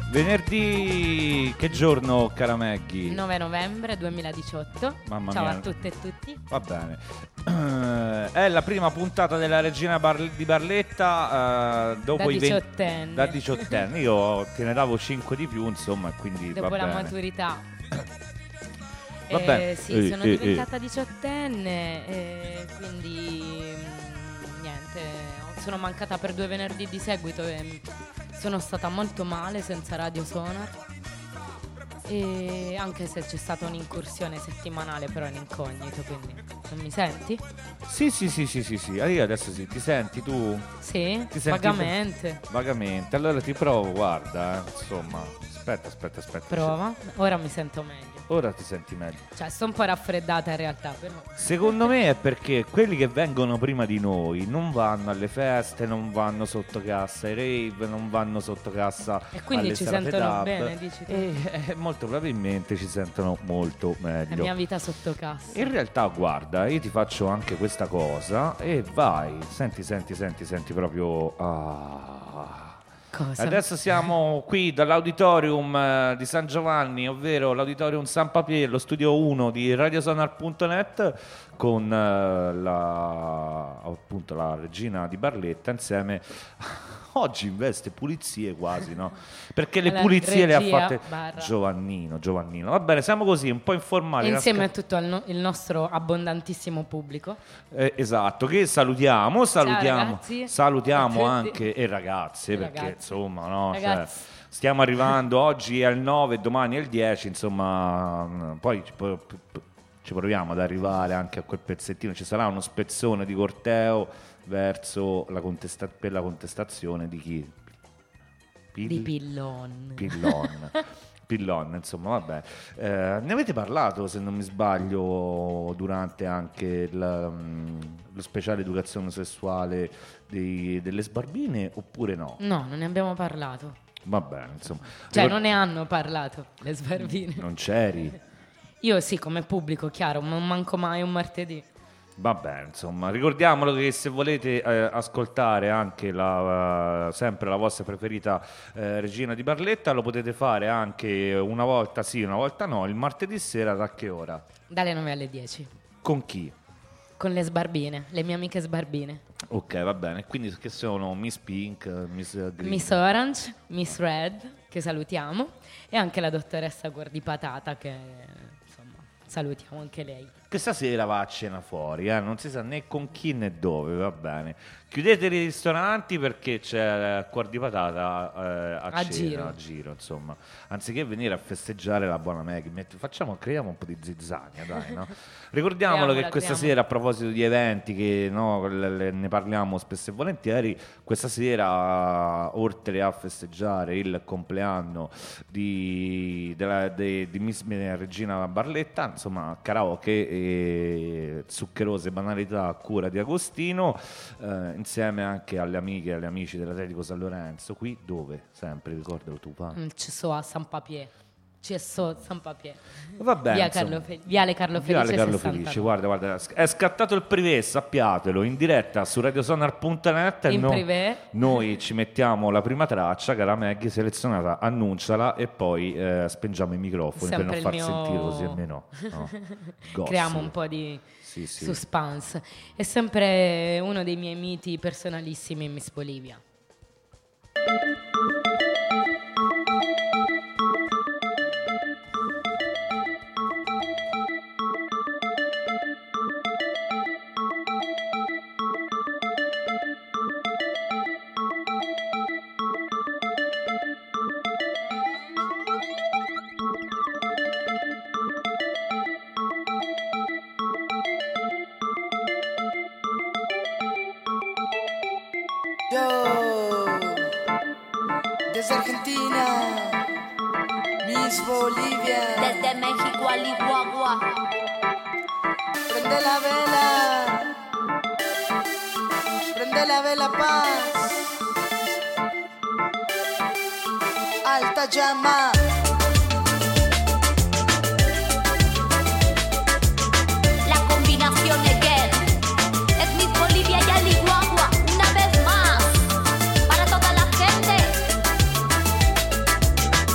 Venerdì, che giorno, cara Maggie? 9 novembre 2018. Mamma Ciao mia. a tutte e tutti. Va bene. È la prima puntata della Regina di Barletta dopo Da i 18enne. Da 18 anni. Io te ne davo 5 di più, insomma, quindi Dopo va la bene. maturità. Va bene. Sì, sono diventata 18enne e quindi niente, sono mancata per 2 venerdì di seguito e sono stata molto male senza Radio Sonar. E anche se c'è stata un'incursione settimanale, però in incognito, quindi non mi senti? Sì. Io adesso sì, ti senti tu? Sì, Ti senti vagamente. Vagamente. Allora ti provo, guarda, insomma. Aspetta. Prova, ora mi sento meglio. Ora ti senti meglio. Cioè, sto un po' raffreddata in realtà, però. Secondo me è perché quelli che vengono prima di noi non vanno alle feste, non vanno sotto cassa ai rave, non vanno sotto cassa E quindi alle ci serate sentono dub. bene, dici tu? E molto probabilmente ci sentono molto La meglio. mia vita sotto cassa. In realtà, guarda, io ti faccio anche questa cosa e vai, senti proprio. Cosa? Adesso siamo qui dall'auditorium di San Giovanni, ovvero l'auditorium San Papier, lo studio 1 di radiosonar.net con appunto la regina di Barletta insieme. Oggi in veste pulizie quasi, no? Perché le Alla pulizie le ha regia fatte barra. Giovannino. Va bene, siamo così, un po' informali. Insieme a tutto il nostro abbondantissimo pubblico. Esatto, che salutiamo ragazzi. salutiamo A anche e ragazze, perché Ragazzi. insomma, no, cioè, Ragazzi. stiamo arrivando, oggi è il 9, domani è il 10, insomma, poi ci proviamo ad arrivare anche a quel pezzettino, ci sarà uno spezzone di corteo verso per la contestazione di chi? Di Pillon. Pillon, insomma, vabbè. Ne avete parlato, se non mi sbaglio, durante anche lo speciale educazione sessuale delle sbarbine, oppure no? No, non ne abbiamo parlato. Va bene, insomma. Cioè, non ne hanno parlato le sbarbine. Non c'eri? Io sì, come pubblico, chiaro, non manco mai un martedì. Va bene, insomma, ricordiamolo che se volete ascoltare anche sempre la vostra preferita Regina di Barletta, lo potete fare anche una volta sì, una volta no, il martedì sera da che ora? Dalle 9 alle 10. Con chi? Con le sbarbine, le mie amiche sbarbine. Ok, va bene, quindi che sono Miss Pink, Miss Green? Miss Orange, Miss Red, che salutiamo, e anche la dottoressa Guardipatata, che insomma salutiamo anche lei. Che stasera va a cena fuori, non si sa né con chi né dove, va bene. Chiudete i ristoranti perché c'è cuor di patata a giro, insomma. Anziché venire a festeggiare la buona Maggie, creiamo un po' di zizzania, dai, no? Ricordiamolo che questa sera, a proposito di eventi, che no, ne parliamo spesso e volentieri, questa sera, oltre a festeggiare il compleanno di Miss Regina Barletta, insomma, karaoke e zuccherose banalità a cura di Agostino, insieme anche alle amiche e agli amici dell'Atletico San Lorenzo. Qui dove? Sempre, ricordalo tu, pa. CSO a San Papier. CSO San Papier. Va bene, Viale Carlo Felice. Viale Carlo 69. Felice, guarda, è scattato il privé, sappiatelo, in diretta su radiosonar.net. In privé. Noi ci mettiamo la prima traccia, cara Maggie, selezionata, annunciala e poi spengiamo i microfoni Sempre per non far il mio- sentire così almeno. No. Gossip. Creiamo un po' di Sì. suspense. È sempre uno dei miei miti personalissimi in Miss Bolivia. Desde Argentina, Miss Bolivia. Desde México al Iguagua. Prende la vela paz. Alta llama. La combinación de Get es Miss Bolivia y al Iguagua. Una vez más, para toda la gente.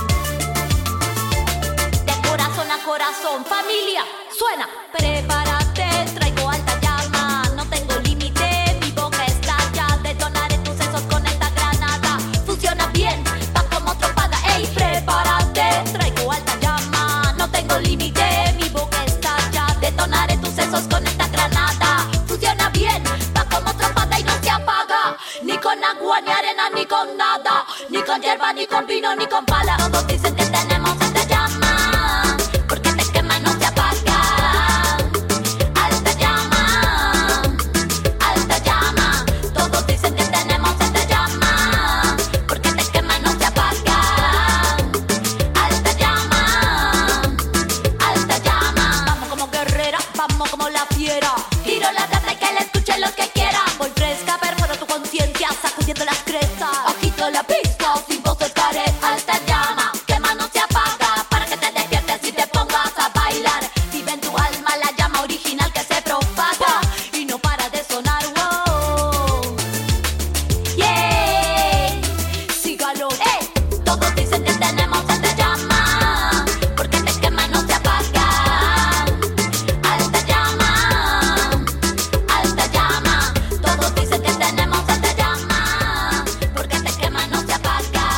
cubana. Prepárate, traigo alta llama. No tengo límite, mi boca estalla. Detonaré tus sesos con esta granada. Funciona bien, va como trompada. Ey, prepárate, traigo alta llama. No tengo límite, mi boca estalla. Detonaré tus sesos con esta granada. Funciona bien, va como trompada y no se apaga. Ni con agua, ni arena, ni con nada. Ni con hierba, ni con vino, ni con pala. Todos dicen que tenemos esta llama, porque te quema y no se apaga. Alta llama, alta llama. Todos dicen que tenemos esta llama, porque te quema y no se apaga. Alta llama, alta llama. Vamos como guerrera, vamos como la fiera. Tiro la plata y que la escuchen los que quieran. Voy fresca, perforo tu conciencia, sacudiendo las crestas. Agito la pista, sin voz estaré. Alta llama, quema no se apaga. Para que te despiertes y te pongas a bailar. Vive en tu alma la llama original que se propaga y no para de sonar. Wow. Yeah. Sígalo. Hey. Todos dicen que tenemos esta llama, porque te quema y no se apaga. Alta llama, alta llama. Todos dicen que tenemos esta llama, porque te quema y no se apaga.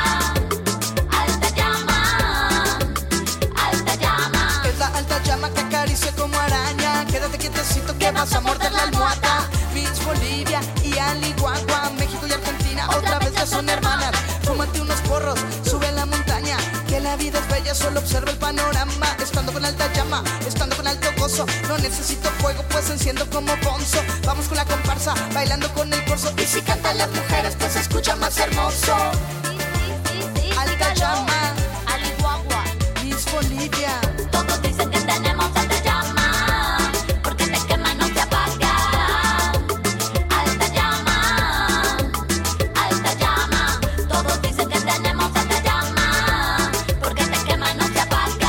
Alta llama, alta llama. Es la alta llama que acaricia como araña. Quédate quietecito que vas a morder la almohada. Miss Bolivia y Aliguagua, México y Argentina otra vez ya son hermanas. Fúmate unos porros, sube a la montaña. Que la vida es bella, solo observa el panorama. Estando con alta llama, estando con alto gozo. No necesito fuego, pues enciendo como bonzo. Vamos con la comparsa, bailando con el corso. Y si cantan las mujeres, pues se escucha más hermoso. Alta llama, Aliguagua. Miss Bolivia. Todos dicen que tenemos alta llama, porque te quema y no se apaga. Alta llama, alta llama. Todos dicen que tenemos alta llama, porque te quema y no se apaga.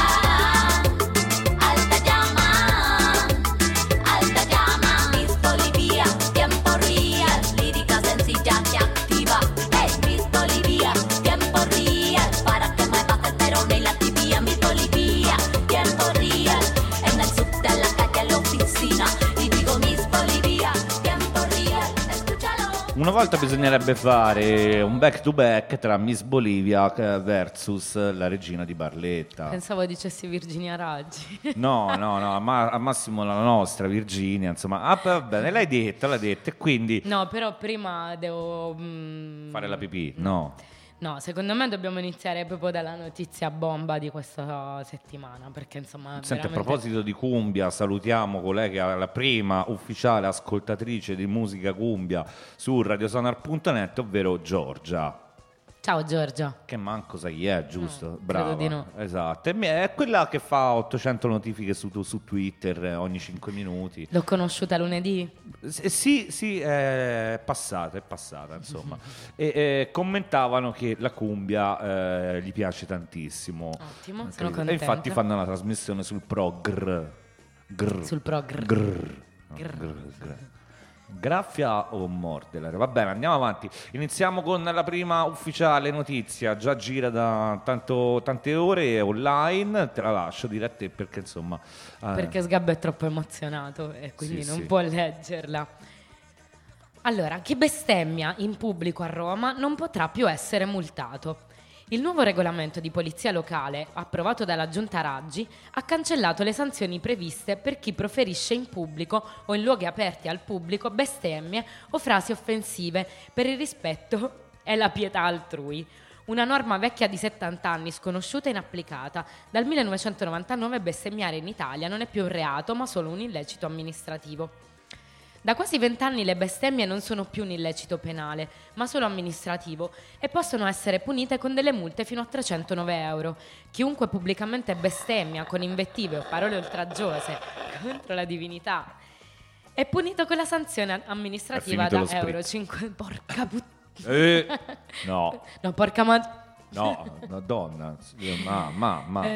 Alta llama, alta llama. Miss Bolivia, tiempo real, lírica sencilla y activa. Hey, Miss Bolivia, tiempo real, para que muevas el perón y la tibia. Miss Bolivia, tiempo real, en el subte, en la calle, en la oficina. Y digo Miss Bolivia, tiempo real, escúchalo. Una volta bisognerebbe fare un back to back tra Miss Bolivia versus la regina di Barletta. Pensavo dicessi Virginia Raggi. No, al massimo la nostra Virginia, insomma. Ah, va bene, l'hai detta, e quindi No, però prima devo... fare la pipì, no. No, secondo me dobbiamo iniziare proprio dalla notizia bomba di questa settimana, perché insomma Senti, a veramente... proposito di cumbia, salutiamo colei che è la prima ufficiale ascoltatrice di musica cumbia su radiosonar.net, ovvero Giorgia. Ciao Giorgia. Che manco sai chi è, giusto? No, Brava. credo di no. Esatto. È quella che fa 800 notifiche su Twitter ogni 5 minuti. L'ho conosciuta lunedì. Sì, è passata, insomma. E commentavano che la cumbia gli piace tantissimo. Ottimo, sono contenta. E infatti fanno una trasmissione sul progr. Sul progr. Graffia o mordere? Va bene, andiamo avanti. Iniziamo con la prima ufficiale notizia. Già gira da tante ore online. Te la lascio dire a te perché insomma Perché Sgabbo è troppo emozionato e quindi non può leggerla. Allora, chi bestemmia in pubblico a Roma non potrà più essere multato. Il nuovo regolamento di polizia locale, approvato dalla Giunta Raggi, ha cancellato le sanzioni previste per chi proferisce in pubblico o in luoghi aperti al pubblico bestemmie o frasi offensive per il rispetto e la pietà altrui. Una norma vecchia di 70 anni, sconosciuta e inapplicata. Dal 1999 bestemmiare in Italia non è più un reato, ma solo un illecito amministrativo. Da quasi 20 anni le bestemmie non sono più un illecito penale, ma solo amministrativo, e possono essere punite con delle multe fino a 309 euro. Chiunque pubblicamente bestemmia con invettive o parole oltraggiose contro la divinità è punito con la sanzione amministrativa da euro 5. Porca puttana. No. No, porca No, una donna. Ma.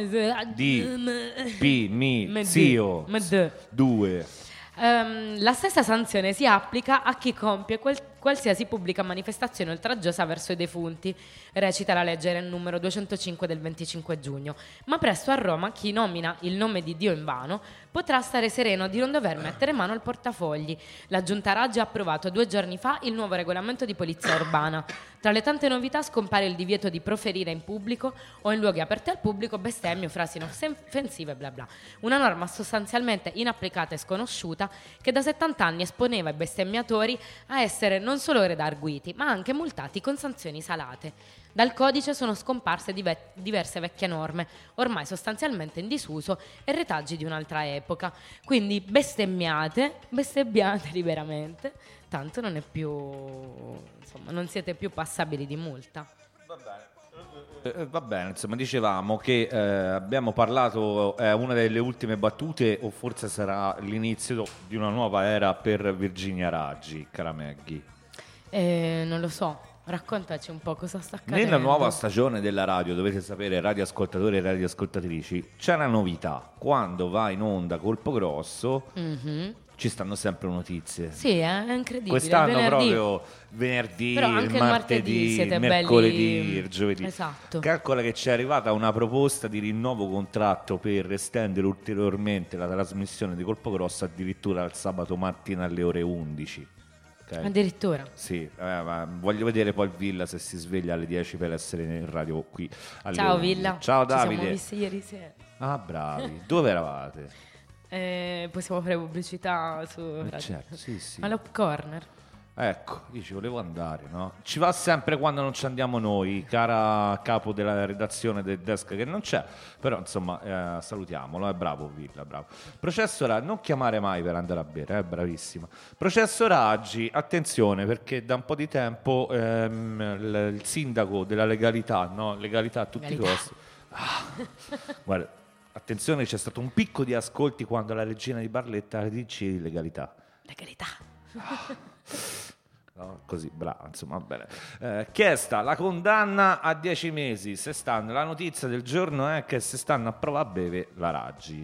Me Zio. 2. La stessa sanzione si applica a chi compie qualsiasi pubblica manifestazione oltraggiosa verso i defunti, recita la legge numero 205 del 25 giugno. Ma presto a Roma chi nomina il nome di Dio in vano potrà stare sereno di non dover mettere mano al portafogli. La Giunta Raggi ha approvato 2 giorni fa il nuovo regolamento di polizia urbana. Tra le tante novità scompare il divieto di proferire in pubblico o in luoghi aperti al pubblico bestemmie o frasi offensive bla bla. Una norma sostanzialmente inapplicata e sconosciuta che da 70 anni esponeva i bestemmiatori a essere non solo redarguiti ma anche multati con sanzioni salate. Dal codice sono scomparse diverse vecchie norme, ormai sostanzialmente in disuso e retaggi di un'altra epoca. Quindi bestemmiate liberamente, tanto non è più, insomma, non siete più passabili di multa. Va bene, insomma, dicevamo che abbiamo parlato, una delle ultime battute, o forse sarà l'inizio di una nuova era per Virginia Raggi, cara Maggie. Non lo so. Raccontaci un po' cosa sta accadendo. Nella nuova stagione della radio, dovete sapere, radioascoltatori e radioascoltatrici, c'è una novità. Quando va in onda Colpo Grosso, ci stanno sempre notizie. Sì, è incredibile. Quest'anno proprio venerdì, però anche il martedì, il mercoledì, il giovedì. Esatto. Calcola che ci è arrivata una proposta di rinnovo contratto per estendere ulteriormente la trasmissione di Colpo Grosso addirittura al sabato mattina alle ore 11. Okay. Addirittura? Sì, ma voglio vedere poi Villa se si sveglia alle 10 per essere in radio qui. Ciao Villa. Ciao Davide. Ci siamo visti ieri sera. Ah, bravi. Dove eravate? Possiamo fare pubblicità su radio. Certo, sì. All'Hop Corner. Ecco, io ci volevo andare, no? Ci va sempre quando non ci andiamo noi, cara capo della redazione del desk che non c'è, però insomma salutiamolo, è bravo Villa, bravo. Processo Raggi, non chiamare mai per andare a bere, bravissima. Processo Raggi, attenzione perché da un po' di tempo il sindaco della legalità, no? Legalità a tutti i costi. Guarda, attenzione, c'è stato un picco di ascolti quando la regina di Barletta dice legalità. Legalità. No, così, brava, insomma, va bene. Chiesta la condanna a 10 mesi. La notizia del giorno è che se stanno a prova a bere la Raggi.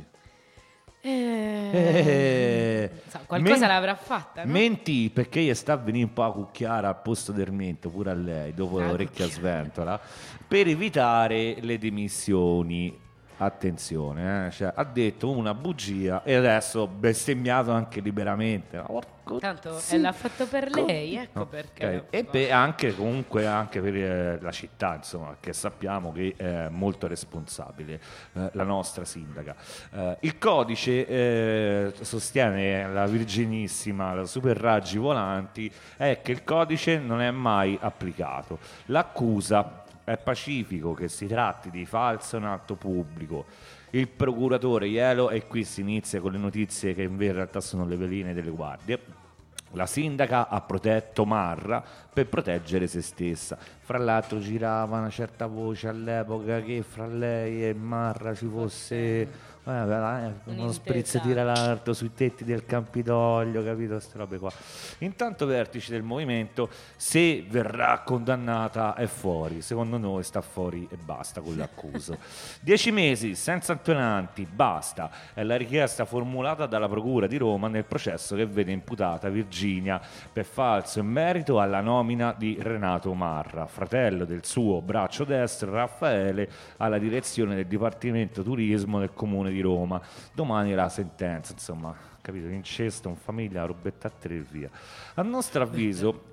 Qualcosa l'avrà fatta, no? Mentì perché gli sta a venire un po' a cucchiare al posto del mento, pure a lei, dopo l'orecchia sventola, per evitare le dimissioni. Attenzione, cioè, ha detto una bugia e adesso bestemmiato anche liberamente. Tanto l'ha fatto per lei, ecco perché. E anche comunque anche per la città, insomma, che sappiamo che è molto responsabile, la nostra sindaca. Il codice sostiene la virginissima, la Super Raggi Volanti, è che il codice non è mai applicato. L'accusa è pacifico che si tratti di falso in atto pubblico. Il procuratore Ielo, e qui si inizia con le notizie che in realtà sono le veline delle guardie. La sindaca ha protetto Marra per proteggere se stessa. Fra l'altro girava una certa voce all'epoca che fra lei e Marra ci fosse uno sprizzatore all'alto sui tetti del Campidoglio, capito? Queste robe qua. Intanto vertice del movimento, se verrà condannata è fuori, secondo noi sta fuori e basta con l'accuso. 10 mesi senza attenuanti, basta, è la richiesta formulata dalla Procura di Roma nel processo che vede imputata Virginia per falso in merito alla nomina di Renato Marra, fratello del suo braccio destro Raffaele, alla direzione del Dipartimento Turismo del Comune di Roma. Domani la sentenza, insomma, capito? Incesto in famiglia, robetta a 3 via. A nostro avviso,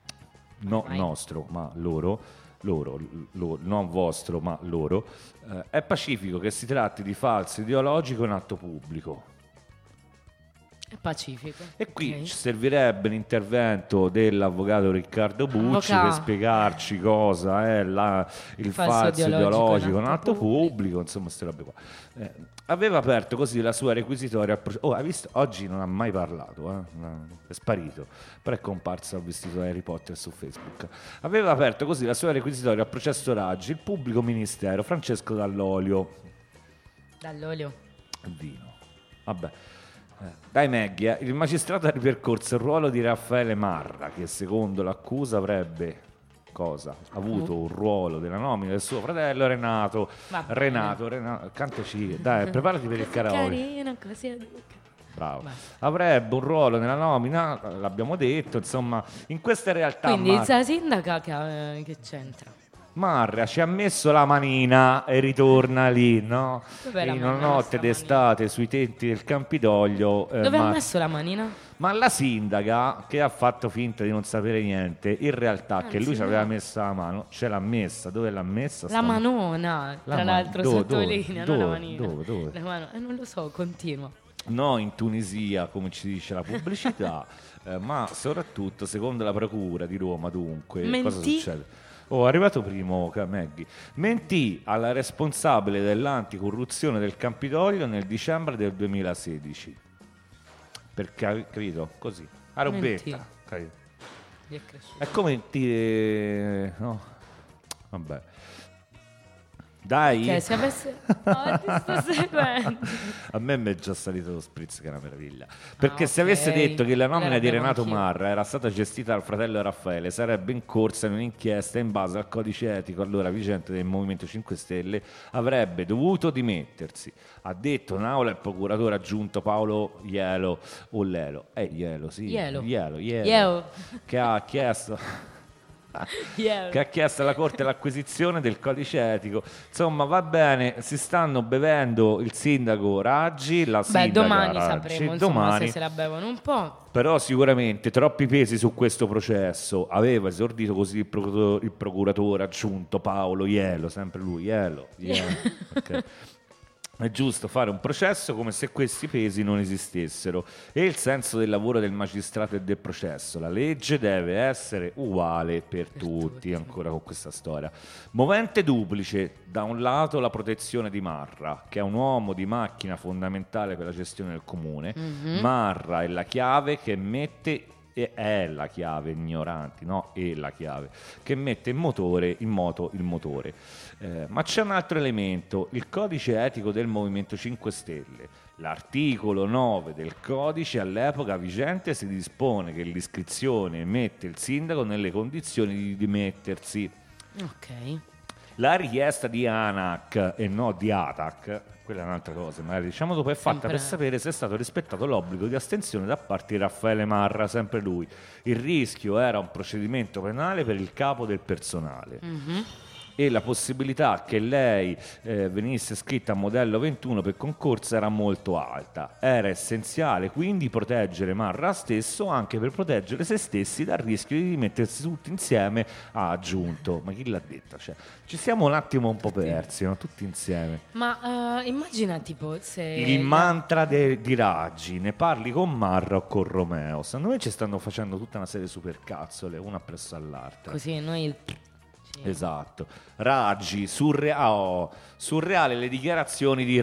nostro, ma loro, non vostro, ma loro, è pacifico che si tratti di falso ideologico in atto pubblico. È pacifico. E qui ci servirebbe l'intervento dell'avvocato Riccardo Bucci per spiegarci cosa è il falso ideologico in atto pubblico, insomma, queste robe qua. Aveva aperto così la sua requisitoria. Hai visto? Oggi non ha mai parlato, è sparito, però è comparso, ho visto Harry Potter su Facebook. Aveva aperto così la sua requisitoria al processo Raggi il pubblico ministero Francesco Dall'Olio. Il vino. Vabbè. Dai Maggie, il magistrato ha ripercorso il ruolo di Raffaele Marra, che secondo l'accusa avrebbe avuto un ruolo della nomina del suo fratello Renato, cantaci, dai, preparati per il karaoke. Carino, così bravo. Avrebbe un ruolo nella nomina, l'abbiamo detto, insomma, in queste realtà. Quindi la sindaca che c'entra? Marra ci ha messo la manina e ritorna lì, no? In una notte d'estate sui tetti del Campidoglio. Dove ha messo la manina? Ma la sindaca, che ha fatto finta di non sapere niente, in realtà che lui ci aveva messa la mano, ce l'ha messa. Dove l'ha messa? La manona, tra l'altro sottolinea, non la manina. Dove? Non lo so, continua. No, in Tunisia, come ci dice la pubblicità, ma soprattutto secondo la procura di Roma, dunque, cosa succede? È arrivato primo Maggie. Mentì alla responsabile dell'anticorruzione del Campidoglio nel dicembre del 2016. Perché, capito? Così. A robetta. Capito? È come no? Vabbè. Dai. Che se avesse... Oh, ti sto seguendo. A me mi è già salito lo spritz, che è una meraviglia. Perché se avesse detto che la nomina di Renato Marra era stata gestita dal fratello Raffaele, sarebbe in corsa in un'inchiesta in base al codice etico allora vigente del Movimento 5 Stelle, avrebbe dovuto dimettersi. Ha detto in aula il procuratore aggiunto Paolo Ielo o Lelo. Ielo, sì. Ielo. Che ha chiesto... che ha chiesto alla Corte l'acquisizione del codice etico. Insomma, va bene, si stanno bevendo il sindaco Raggi, la sindaca domani Raggi, sapremo insomma, se la bevono un po'. Però sicuramente troppi pesi su questo processo. Aveva esordito così il procuratore aggiunto Paolo Ielo, sempre lui, Ielo. Okay. È giusto fare un processo come se questi pesi non esistessero. E il senso del lavoro del magistrato e del processo. La legge deve essere uguale per tutti, ancora con questa storia. Movente duplice, da un lato la protezione di Marra, che è un uomo di macchina fondamentale per la gestione del comune. Marra è la chiave che mette... è la chiave, ignoranti, no? È la chiave che mette in moto il motore. Ma c'è un altro elemento, il codice etico del Movimento 5 Stelle. L'articolo 9 del codice all'epoca vigente si dispone che l'iscrizione mette il sindaco nelle condizioni di dimettersi. Ok. La richiesta di ANAC e no di ATAC, quella è un'altra cosa, magari diciamo dopo, è fatta per sapere se è stato rispettato l'obbligo di astensione da parte di Raffaele Marra, sempre lui. Il rischio era un procedimento penale per il capo del personale. E la possibilità che lei venisse scritta a modello 21 per concorso era molto alta. Era essenziale quindi proteggere Marra stesso, anche per proteggere se stessi dal rischio di mettersi tutti insieme, ha aggiunto. Ma chi l'ha detto? Cioè, ci siamo un attimo un po' persi, no? Tutti insieme. Ma immagina tipo se... Il mantra di Raggi, ne parli con Marra o con Romeo. Secondo me ci stanno facendo tutta una serie di supercazzole, una presso all'altra. Così noi... Esatto. Raggi, surreale le dichiarazioni di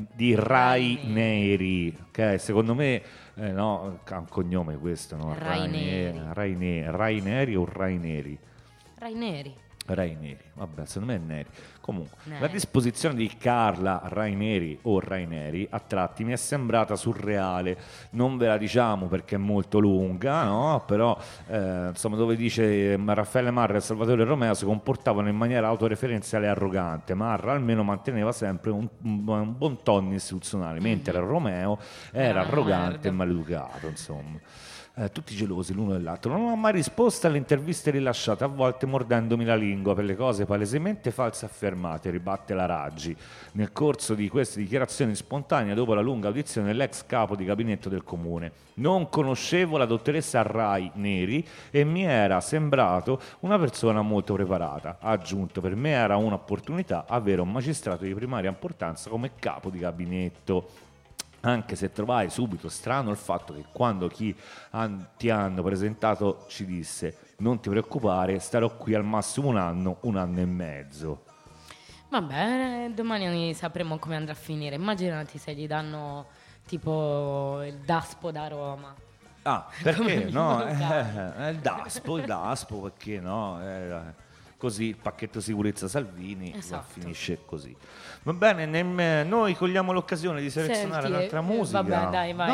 Raineri, che secondo me no, ha un cognome questo, no? Raineri o Raineri? Raineri, vabbè, secondo me è Neri. Comunque, la disposizione di Carla Raineri o Raineri a tratti mi è sembrata surreale. Non ve la diciamo perché è molto lunga, no? Però insomma, dove dice Raffaele Marra e Salvatore Romeo si comportavano in maniera autoreferenziale e arrogante. Marra almeno manteneva sempre un buon tono istituzionale, mentre Romeo era arrogante e maleducato, insomma. Tutti gelosi l'uno dell'altro. Non ho mai risposto alle interviste rilasciate, a volte mordendomi la lingua per le cose palesemente false affermate, ribatte la Raggi nel corso di queste dichiarazioni spontanee dopo la lunga audizione dell'ex capo di gabinetto del comune. Non conoscevo la dottoressa Raineri e mi era sembrato una persona molto preparata. Ha aggiunto, per me era un'opportunità avere un magistrato di primaria importanza come capo di gabinetto. Anche se trovai subito strano il fatto che quando ti hanno presentato ci disse: non ti preoccupare, starò qui al massimo un anno e mezzo. Vabbè, domani sapremo come andrà a finire. Immaginati se gli danno tipo il Daspo da Roma. Ah, perché no? Il Daspo, perché no? Così il pacchetto sicurezza Salvini, esatto. Finisce così. Va bene, noi cogliamo l'occasione di selezionare un'altra musica. Vabbè, dai, vai.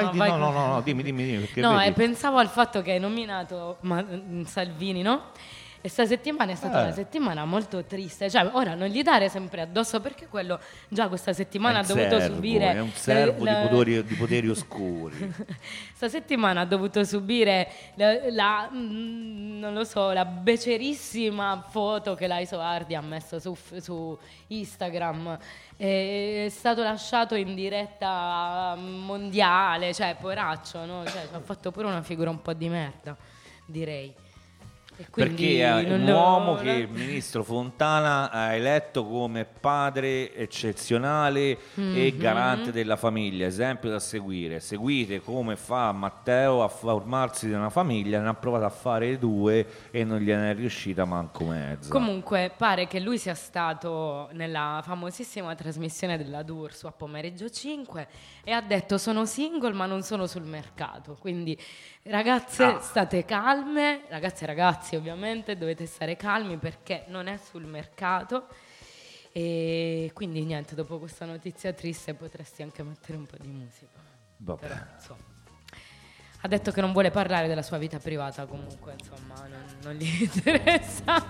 No, dimmi. No, pensavo al fatto che hai nominato Salvini, no? E sta settimana è stata una settimana molto triste, cioè ora non gli dare sempre addosso, perché quello già questa settimana ha dovuto subire... È un servo di poteri oscuri. Sta settimana ha dovuto subire non lo so, la becerissima foto che l'Aiso Ardi ha messo su Instagram. È stato lasciato in diretta mondiale, cioè poraccio, no? Cioè, ha fatto pure una figura un po' di merda, direi. Perché è un uomo che il ministro Fontana ha eletto come padre eccezionale e garante della famiglia, esempio da seguire. Seguite come fa Matteo a formarsi di una famiglia, ne ha provato a fare 2 e non gliene è riuscita manco mezza. Comunque pare che lui sia stato nella famosissima trasmissione della D'Urso a Pomeriggio 5 e ha detto: sono single ma non sono sul mercato, quindi ragazze state calme, ragazze e ragazzi ovviamente dovete stare calmi perché non è sul mercato. E quindi niente, dopo questa notizia triste potresti anche mettere un po' di musica. Vabbè. Però, insomma, ha detto che non vuole parlare della sua vita privata, comunque insomma non gli interessa.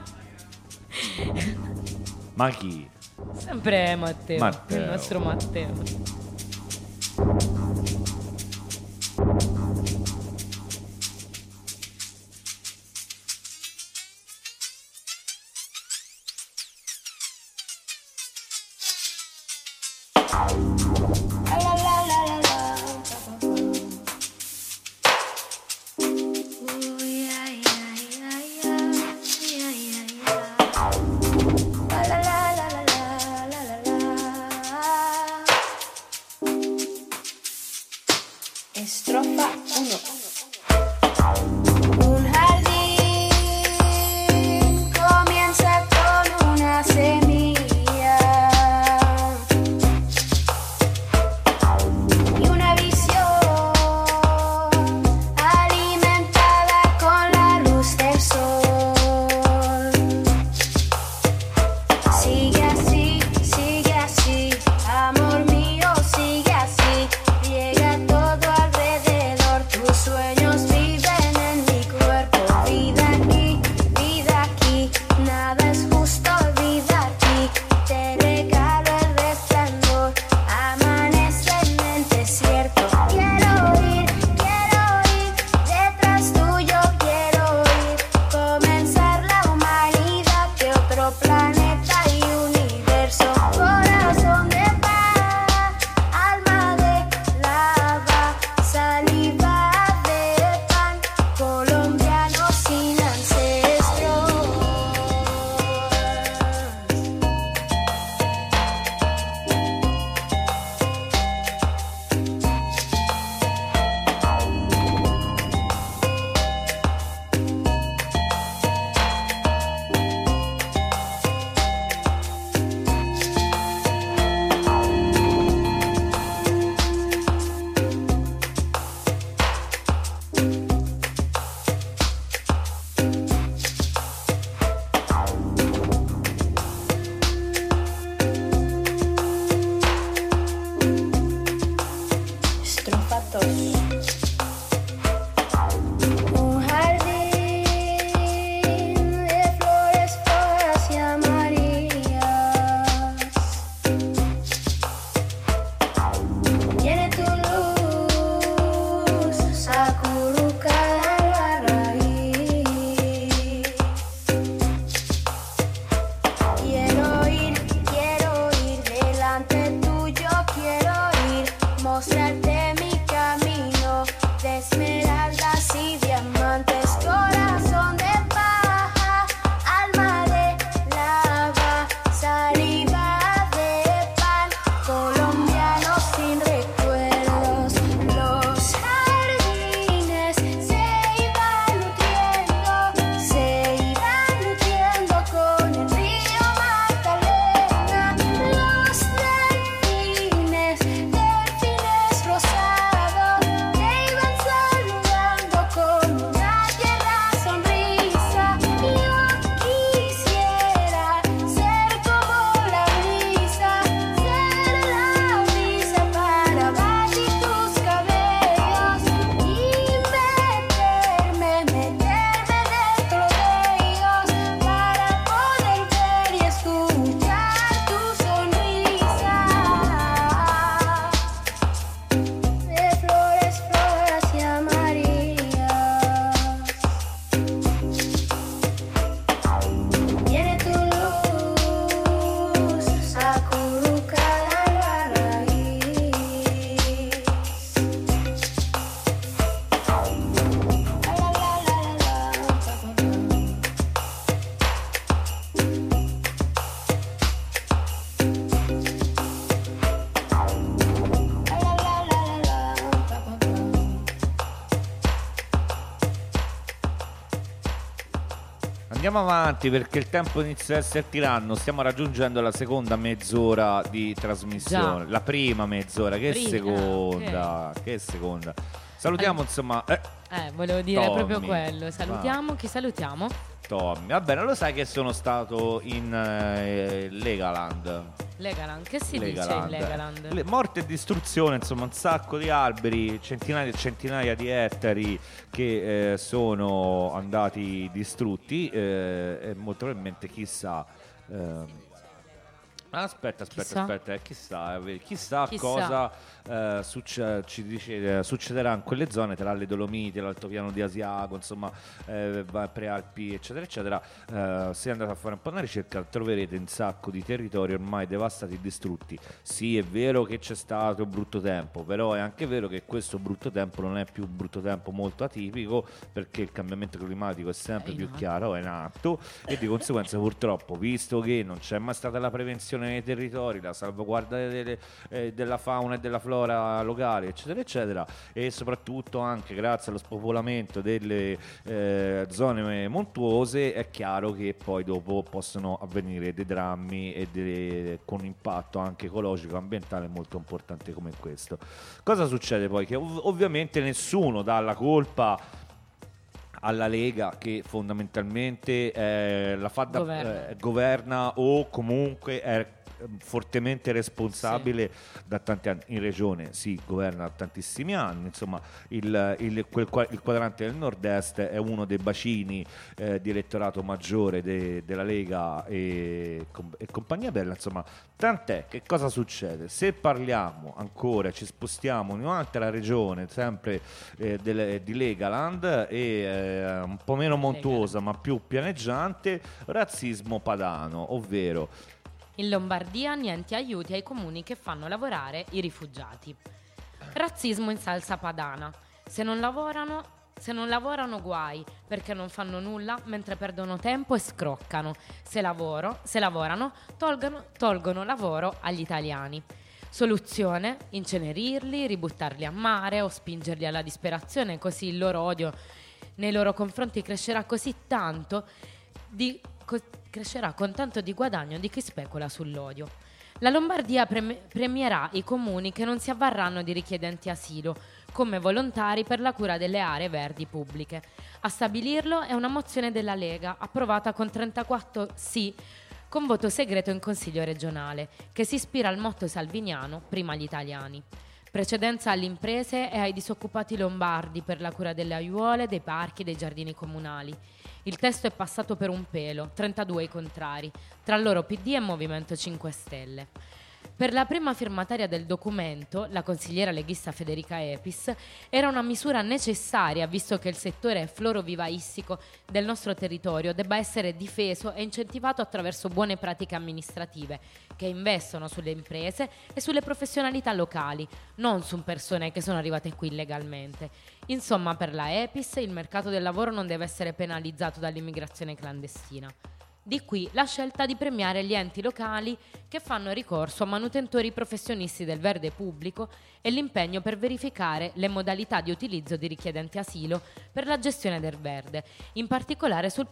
Ma chi? Sempre Matteo. Il nostro Matteo. Estrofa 1. Un jardín comienza con una semilla andiamo avanti perché il tempo inizia a essere tiranno. Stiamo raggiungendo la seconda mezz'ora di trasmissione. Già. La prima mezz'ora, seconda. Okay. Che seconda. Salutiamo insomma. Volevo dire Tommy. Proprio quello. Salutiamo, chi salutiamo? Tommy. Va bene, lo sai che sono stato in Legaland. Legaland, che si dice in Legaland? Morte e distruzione, insomma, un sacco di alberi, centinaia e centinaia di ettari che sono andati distrutti e molto probabilmente chissà. Aspetta, chissà cosa succederà in quelle zone tra le Dolomiti, l'altopiano di Asiago, insomma, Prealpi, eccetera, eccetera. Se andate a fare un po' una ricerca troverete un sacco di territori ormai devastati e distrutti. Sì, è vero che c'è stato brutto tempo, però è anche vero che questo brutto tempo non è più un brutto tempo molto atipico, perché il cambiamento climatico è sempre più chiaro, è in atto, e di conseguenza purtroppo, visto che non c'è mai stata la prevenzione nei territori, la salvaguardia della fauna e della flora locali, eccetera eccetera, e soprattutto anche grazie allo spopolamento delle zone montuose, è chiaro che poi dopo possono avvenire dei drammi e con impatto anche ecologico ambientale molto importante come questo. Cosa succede poi? Che ovviamente nessuno dà la colpa alla Lega, che fondamentalmente governa o comunque è fortemente responsabile da tanti anni in regione, governa da tantissimi anni, insomma il quadrante del nord-est è uno dei bacini di elettorato maggiore della Lega e compagnia bella, insomma, tant'è che cosa succede? Se parliamo ancora, ci spostiamo in un'altra regione sempre di Legaland e un po' meno montuosa ma più pianeggiante, razzismo padano, ovvero in Lombardia niente aiuti ai comuni che fanno lavorare i rifugiati. Razzismo in salsa padana. Se non lavorano guai, perché non fanno nulla mentre perdono tempo e scroccano. Se lavorano, tolgono lavoro agli italiani. Soluzione: incenerirli, ributtarli a mare o spingerli alla disperazione, così il loro odio nei loro confronti crescerà così tanto crescerà con tanto di guadagno di chi specula sull'odio. La Lombardia premierà i comuni che non si avvarranno di richiedenti asilo come volontari per la cura delle aree verdi pubbliche. A stabilirlo è una mozione della Lega approvata con 34 sì con voto segreto in Consiglio regionale, che si ispira al motto salviniano «Prima gli italiani». Precedenza alle imprese e ai disoccupati lombardi per la cura delle aiuole, dei parchi e dei giardini comunali. Il testo è passato per un pelo, 32 i contrari, tra loro PD e Movimento 5 Stelle. Per la prima firmataria del documento, la consigliera leghista Federica Epis, era una misura necessaria visto che il settore florovivaistico del nostro territorio debba essere difeso e incentivato attraverso buone pratiche amministrative che investono sulle imprese e sulle professionalità locali, non su persone che sono arrivate qui illegalmente. Insomma, per la Epis il mercato del lavoro non deve essere penalizzato dall'immigrazione clandestina. Di qui la scelta di premiare gli enti locali che fanno ricorso a manutentori professionisti del verde pubblico e l'impegno per verificare le modalità di utilizzo di richiedenti asilo per la gestione del verde, in particolare sul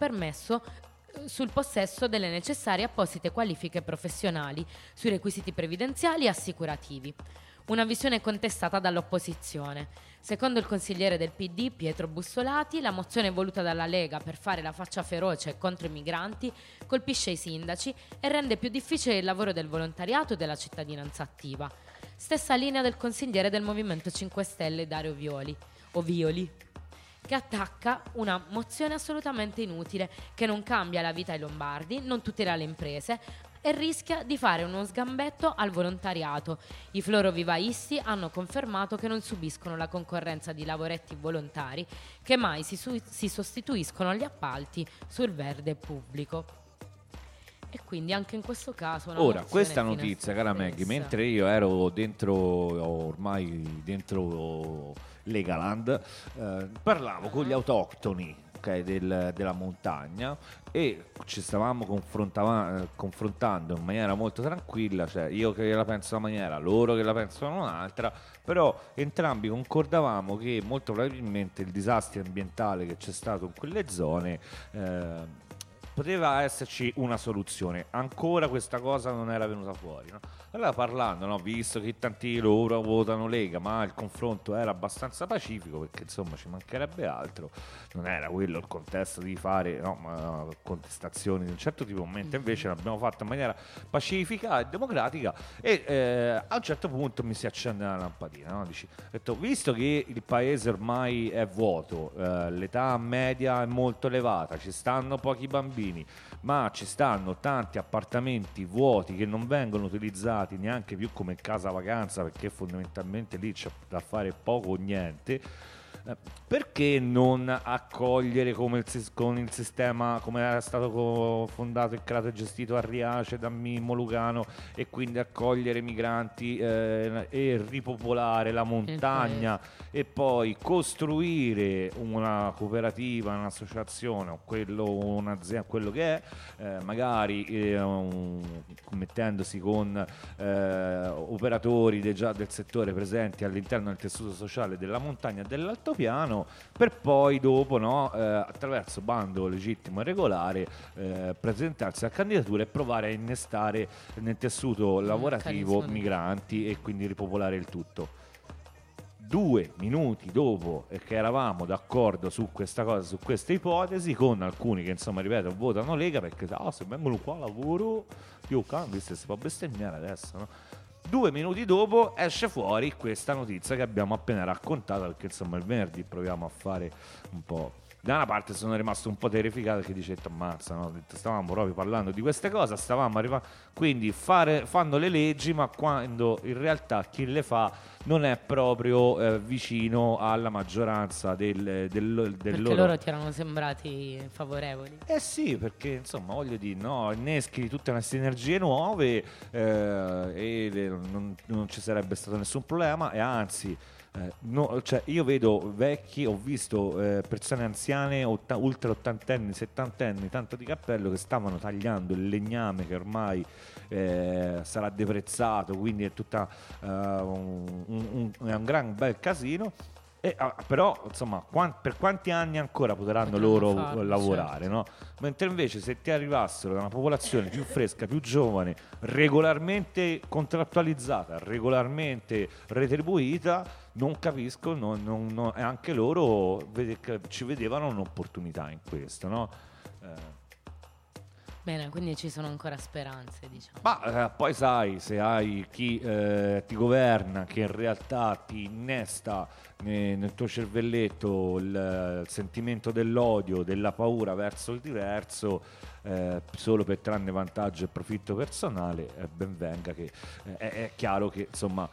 possesso delle necessarie apposite qualifiche professionali, sui requisiti previdenziali e assicurativi. Una visione contestata dall'opposizione. Secondo il consigliere del PD Pietro Bussolati, la mozione voluta dalla Lega per fare la faccia feroce contro i migranti colpisce i sindaci e rende più difficile il lavoro del volontariato e della cittadinanza attiva. Stessa linea del consigliere del Movimento 5 Stelle Dario Violi, che attacca una mozione assolutamente inutile, che non cambia la vita ai lombardi, non tutela le imprese e rischia di fare uno sgambetto al volontariato. I florovivaisti hanno confermato che non subiscono la concorrenza di lavoretti volontari che mai si sostituiscono agli appalti sul verde pubblico. E quindi anche in questo caso ora questa notizia, cara Maggie, mentre io ero ormai dentro Legaland, parlavo con gli autoctoni della montagna e ci stavamo confrontando in maniera molto tranquilla, cioè io che la penso in una maniera, loro che la pensano in un'altra, però entrambi concordavamo che molto probabilmente il disastro ambientale che c'è stato in quelle zone poteva esserci una soluzione. Ancora questa cosa non era venuta fuori, no? Allora parlando, no, visto che tanti loro votano Lega, ma il confronto era abbastanza pacifico, perché insomma ci mancherebbe altro, non era quello il contesto di fare, no, contestazioni di un certo tipo, mentre invece l'abbiamo fatto in maniera pacifica e democratica, e a un certo punto mi si accende la lampadina, no? Dici, ho detto, visto che il paese ormai è vuoto, l'età media è molto elevata, ci stanno pochi bambini, ma ci stanno tanti appartamenti vuoti che non vengono utilizzati neanche più come casa vacanza, perché fondamentalmente lì c'è da fare poco o niente, perché non accogliere con il sistema come era stato fondato e creato e gestito a Riace da Mimmo Lucano, e quindi accogliere migranti e ripopolare la montagna e poi costruire una cooperativa, un'associazione o un'azienda, quello che è, magari mettendosi con operatori già del settore presenti all'interno del tessuto sociale della montagna e dell'altopiano, per poi dopo, no, attraverso bando legittimo e regolare, presentarsi a candidatura e provare a innestare nel tessuto lavorativo migranti e quindi ripopolare il tutto. 2 minuti dopo che eravamo d'accordo su questa cosa, su queste ipotesi, con alcuni che insomma, ripeto, votano Lega perché se vengono qua a lavoro io cambio, si può bestemmiare adesso, no? 2 minuti dopo esce fuori questa notizia che abbiamo appena raccontato, perché insomma il venerdì proviamo a fare un po'. Da una parte sono rimasto un po' terrificato, che dice, ammazza, no? Stavamo proprio parlando di queste cose, stavamo arrivando, quindi fanno le leggi, ma quando in realtà chi le fa non è proprio vicino alla maggioranza perché loro ti erano sembrati favorevoli. Sì, perché insomma voglio dire, no, inneschi tutte queste energie nuove e non ci sarebbe stato nessun problema, e anzi cioè io vedo vecchi, ho visto persone anziane, ultra ottantenni, settantenni, tanto di cappello, che stavano tagliando il legname che ormai sarà deprezzato, quindi è tutta è un gran bel casino. Però insomma per quanti anni ancora potranno loro lavorare, certo, no? Mentre invece se ti arrivassero da una popolazione più fresca, più giovane, regolarmente contrattualizzata, regolarmente retribuita, non capisco, e anche loro ci vedevano un'opportunità in questo, no? Bene, quindi ci sono ancora speranze, diciamo. Ma poi sai, se hai chi ti governa, che in realtà ti innesta nel tuo cervelletto il sentimento dell'odio, della paura verso il diverso, solo per trarne vantaggio e profitto personale, ben venga, che è chiaro che insomma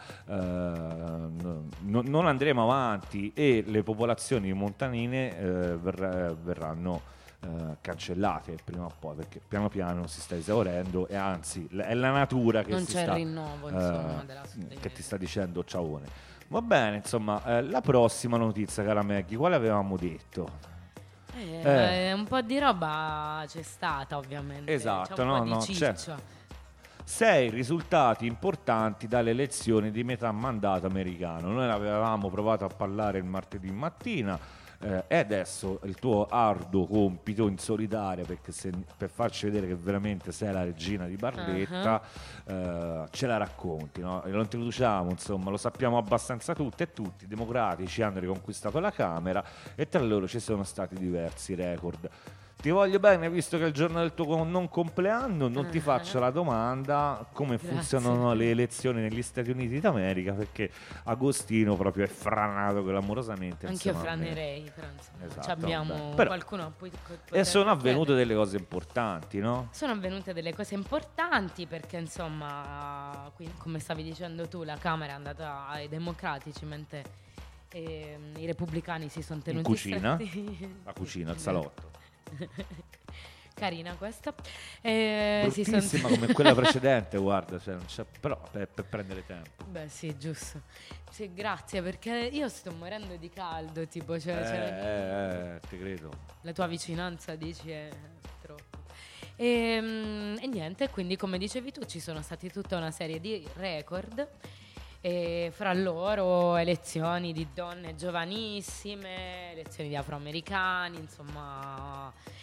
non andremo avanti, e le popolazioni montanine verranno cancellate prima o poi, perché piano piano si sta esaurendo, e anzi è la natura che non c'è il rinnovo, insomma, che ti sta dicendo ciaone. Va bene, insomma, la prossima notizia, cara Maggie, quale avevamo detto? Un po' di roba c'è stata, ovviamente. Esatto, c'è un po' di ciccia. 6 risultati importanti dalle elezioni di metà mandato americano. Noi avevamo provato a parlare il martedì mattina, e adesso il tuo arduo compito in solitaria, perché per farci vedere che veramente sei la regina di Barletta, ce la racconti, no? Lo introduciamo, insomma, lo sappiamo abbastanza tutte e tutti. I democratici hanno riconquistato la Camera, e tra loro ci sono stati diversi record. Ti voglio bene, visto che è il giorno del tuo non compleanno, non ti faccio la domanda come funzionano le elezioni negli Stati Uniti d'America, perché Agostino proprio è franato clamorosamente. Anche io franerei, esatto, abbiamo qualcuno a cui e sono avvenute delle cose importanti, no? Sono avvenute delle cose importanti perché insomma, come stavi dicendo tu, la Camera è andata ai democratici, mentre i repubblicani si sono tenuti in cucina, la cucina, il salotto. Carina questa, bruttissima come quella precedente, guarda, cioè, non c'è, però per prendere tempo. Beh sì, giusto, sì, grazie, perché io sto morendo di caldo, tipo, cioè, ti credo. La tua vicinanza, dici, è troppo. E niente, quindi come dicevi tu, ci sono stati tutta una serie di record, e fra loro elezioni di donne giovanissime, elezioni di afroamericani, insomma,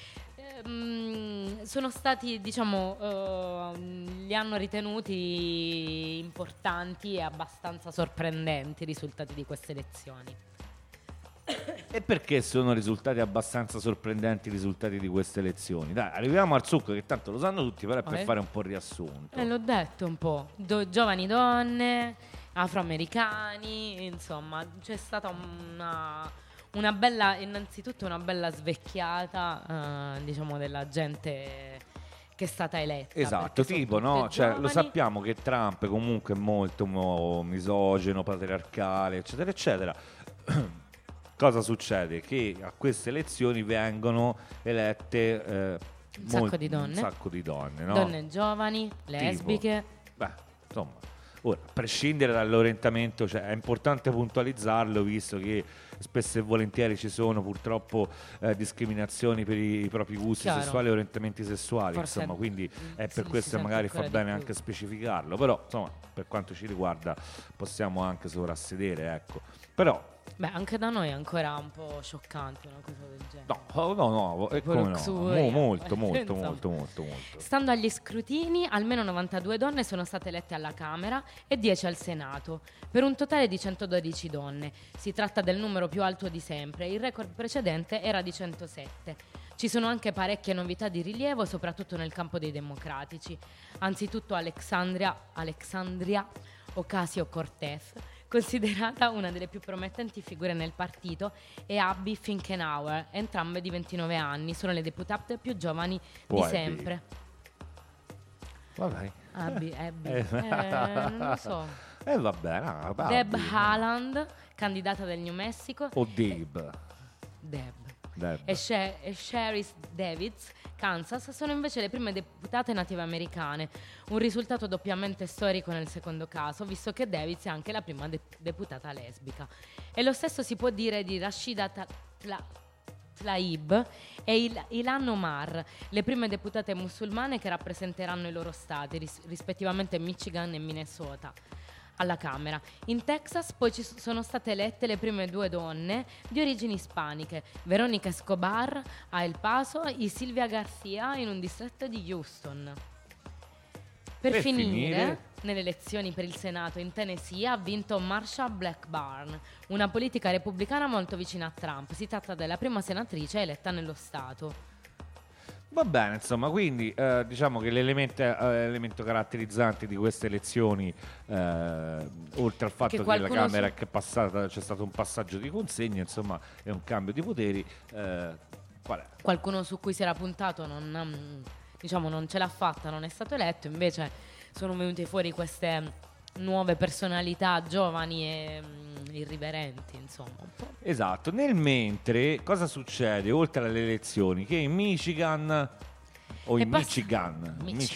sono stati, diciamo, li hanno ritenuti importanti e abbastanza sorprendenti i risultati di queste elezioni. E perché sono risultati abbastanza sorprendenti i risultati di queste elezioni? Dai, arriviamo al succo, che tanto lo sanno tutti, però è per fare un po' il riassunto. L'ho detto un po', giovani donne, afroamericani, insomma, c'è stata una bella, innanzitutto una bella svecchiata, diciamo, della gente che è stata eletta. Esatto, tipo, no? Cioè, lo sappiamo che Trump comunque è molto misogino, patriarcale, eccetera, eccetera. Cosa succede? Che a queste elezioni vengono elette un sacco di donne, no? Donne giovani, lesbiche. Insomma, ora, a prescindere dall'orientamento, cioè, è importante puntualizzarlo, visto che spesso e volentieri ci sono purtroppo discriminazioni per i propri gusti sessuali e orientamenti sessuali, insomma, quindi è per questo che magari fa bene anche specificarlo, però insomma, per quanto ci riguarda possiamo anche soprassedere, ecco. Però anche da noi è ancora un po' scioccante una cosa del genere. No, è come molto. Stando agli scrutini, almeno 92 donne sono state elette alla Camera e 10 al Senato, per un totale di 112 donne. Si tratta del numero più alto di sempre, il record precedente era di 107. Ci sono anche parecchie novità di rilievo, soprattutto nel campo dei democratici. Anzitutto Alexandria Ocasio-Cortez, considerata una delle più promettenti figure nel partito, e Abby Finkenauer, entrambe di 29 anni, sono le deputate più giovani di sempre. Vabbè. Abby, non lo so. Vabbè, Deb Haaland, candidata del New Mexico. O Deb. E Sharice Davids, Kansas, sono invece le prime deputate native americane, un risultato doppiamente storico nel secondo caso, visto che Davids è anche la prima deputata lesbica. E lo stesso si può dire di Rashida Tlaib e Ilhan Omar, le prime deputate musulmane che rappresenteranno i loro stati, rispettivamente Michigan e Minnesota, alla Camera. In Texas poi ci sono state elette le prime 2 donne di origini ispaniche, Veronica Escobar a El Paso e Silvia Garcia in un distretto di Houston. Per finire, nelle elezioni per il Senato in Tennessee ha vinto Marsha Blackburn, una politica repubblicana molto vicina a Trump. Si tratta della prima senatrice eletta nello Stato. Va bene, insomma, quindi diciamo che l'elemento caratterizzante di queste elezioni, oltre al fatto che la Camera è passata, c'è stato un passaggio di consegne, insomma, è un cambio di poteri, qual è? Qualcuno su cui si era puntato non ce l'ha fatta, non è stato eletto, invece sono venute fuori queste nuove personalità giovani e irriverenti, insomma, un po'. Esatto. Nel mentre cosa succede oltre alle elezioni? Che in Michigan o in Michigan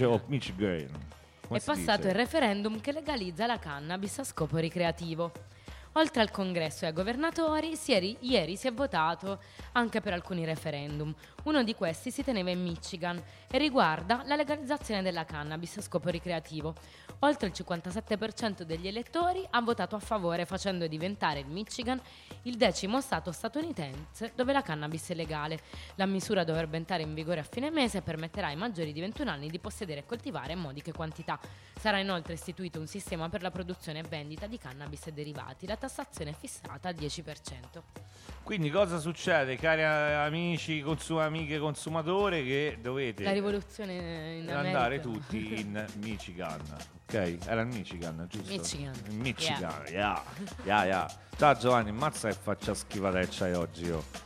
è passato il referendum che legalizza la cannabis a scopo ricreativo. Oltre al congresso e ai governatori, ieri si è votato anche per alcuni referendum. Uno di questi si teneva in Michigan e riguarda la legalizzazione della cannabis a scopo ricreativo. Oltre il 57% degli elettori ha votato a favore, facendo diventare il Michigan il 10° stato statunitense dove la cannabis è legale. La misura dovrebbe entrare in vigore a fine mese e permetterà ai maggiori di 21 anni di possedere e coltivare modiche quantità. Sarà inoltre istituito un sistema per la produzione e vendita di cannabis e derivati. La tassazione è fissata al 10%. Quindi cosa succede, cari amici, amiche consumatori, che dovete la rivoluzione in America. Andare tutti in Michigan, ok? Era il Michigan, giusto? Michigan, yeah. Ciao Giovanni, mazza che faccia schifata che c'hai oggi, oh.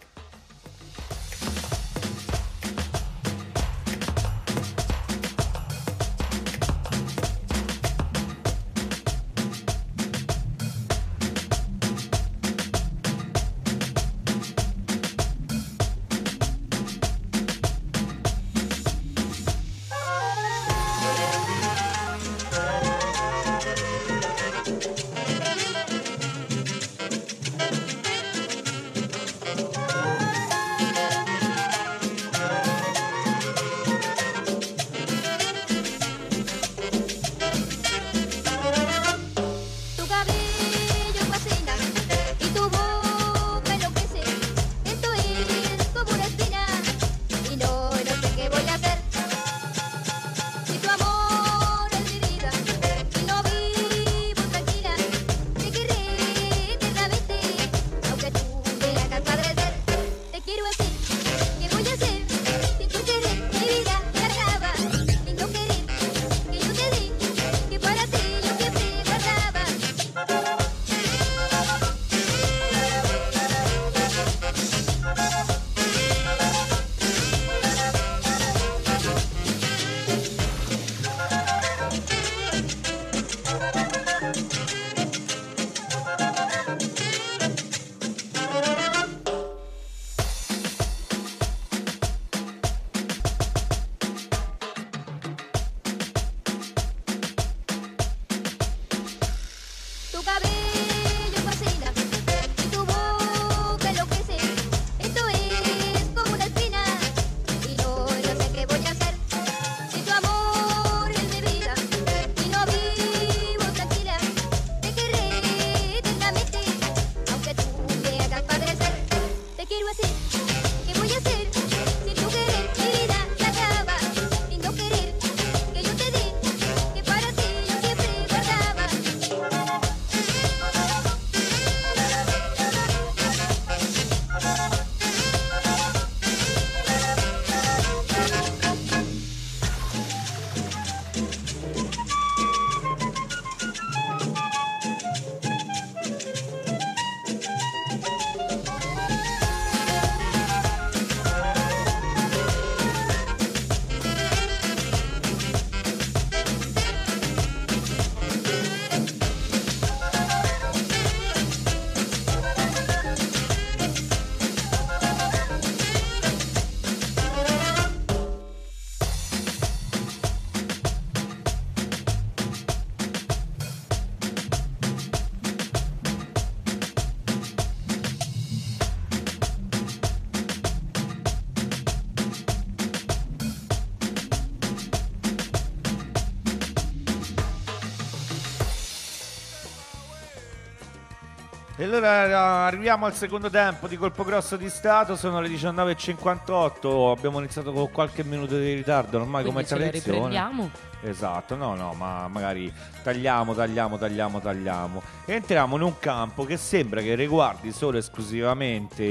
E allora arriviamo al secondo tempo di Colpo Grosso di Stato, sono le 19:58, abbiamo iniziato con qualche minuto di ritardo, ormai come tradizione. Riprendiamo. Esatto, no, ma magari tagliamo e entriamo in un campo che sembra che riguardi solo esclusivamente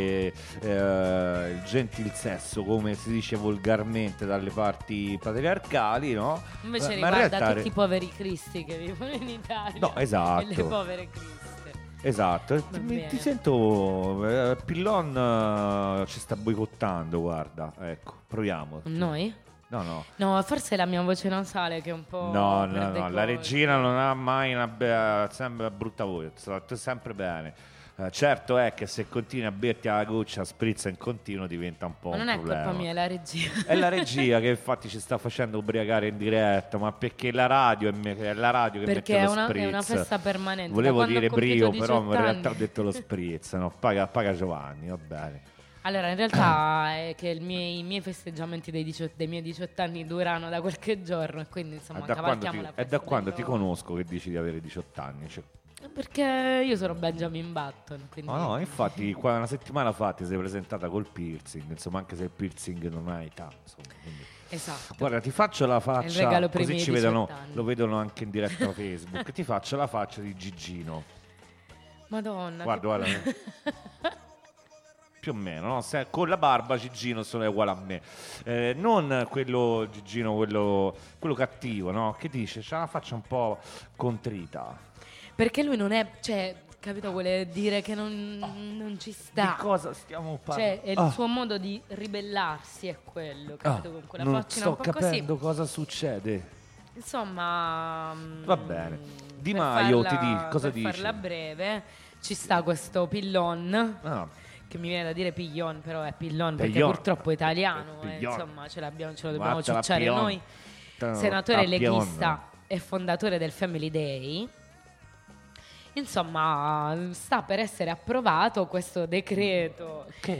il gentil sesso, come si dice volgarmente dalle parti patriarcali, no? Invece riguarda tutti i poveri cristi che vivono in Italia. No, esatto. E le povere criste. Esatto, ti sento Pillon ci sta boicottando, guarda, ecco, proviamo. Noi? No, forse è la mia voce nasale che è un po'... No, la regina non ha mai sempre brutta voce, sta sempre bene. Certo è che se continui a berti alla goccia sprizza in continuo diventa un po' un problema. Ma non è colpa mia, è la regia. È la regia che infatti ci sta facendo ubriacare in diretta, ma perché la radio è la radio che perché mette lo spritz. È una festa permanente. Volevo dire brio, però in realtà ho detto lo spritz, no? Paga Giovanni, va bene. Allora, in realtà è che i miei festeggiamenti dei miei 18 anni durano da qualche giorno e quindi insomma cavalchiamo la festa. È da quando ti conosco che dici di avere 18 anni? Cioè. Perché io sono Benjamin Button. Quindi... No, infatti una settimana fa ti sei presentata col piercing, insomma, anche se il piercing non ha età. Insomma, quindi. Esatto. Guarda, ti faccio la faccia, il regalo per così ci vedono, lo vedono anche in diretta a Facebook. Ti faccio la faccia di Gigino. Madonna. Guarda. Più o meno, no? Con la barba Gigino sono uguale a me, non quello Gigino, quello cattivo, no? Che dice, c'ha una faccia un po' contrita. Perché lui non è, cioè, capito, vuole dire che non ci sta. Di cosa stiamo parlando? Cioè, è il suo modo di ribellarsi è quello, capito, con quella non faccina sto un po' capendo così. cosa succede. Insomma, va bene. Di Maio ti dico, cosa dici? Per farla breve, ci sta questo Pillon. Che mi viene da dire Pillon, però è Pillon perché purtroppo è italiano, insomma ce lo dobbiamo ciucciare noi. Senatore leghista e fondatore del Family Day. Insomma, sta per essere approvato questo decreto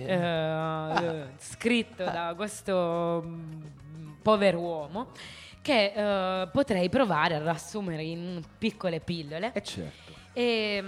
scritto da questo pover'uomo che potrei provare a assumere in piccole pillole. Certo. E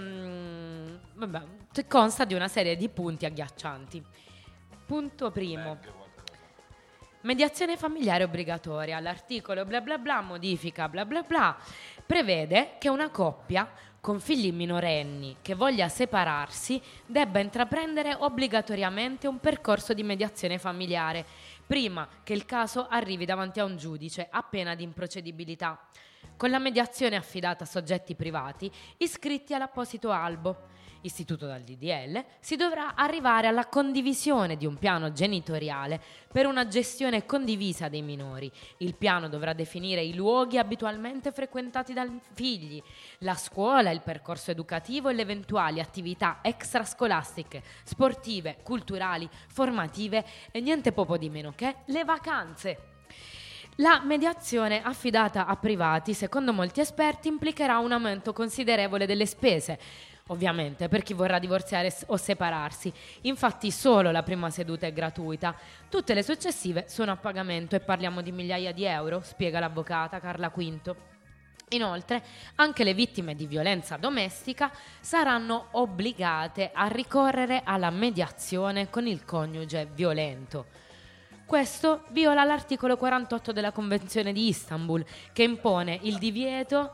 consta di una serie di punti agghiaccianti. Punto primo: mediazione familiare obbligatoria. L'articolo bla bla bla modifica bla bla bla prevede che una coppia con figli minorenni che voglia separarsi debba intraprendere obbligatoriamente un percorso di mediazione familiare prima che il caso arrivi davanti a un giudice a pena di improcedibilità, con la mediazione affidata a soggetti privati iscritti all'apposito albo. Istituto dal DDL, si dovrà arrivare alla condivisione di un piano genitoriale per una gestione condivisa dei minori. Il piano dovrà definire i luoghi abitualmente frequentati dai figli, la scuola, il percorso educativo e le eventuali attività extrascolastiche, sportive, culturali, formative e niente poco di meno che le vacanze. La mediazione affidata a privati, secondo molti esperti, implicherà un aumento considerevole delle spese, ovviamente, per chi vorrà divorziare o separarsi. Infatti solo la prima seduta è gratuita, tutte le successive sono a pagamento e parliamo di migliaia di euro, spiega l'avvocata Carla Quinto. Inoltre, anche le vittime di violenza domestica saranno obbligate a ricorrere alla mediazione con il coniuge violento. Questo viola l'articolo 48 della Convenzione di Istanbul, che impone il divieto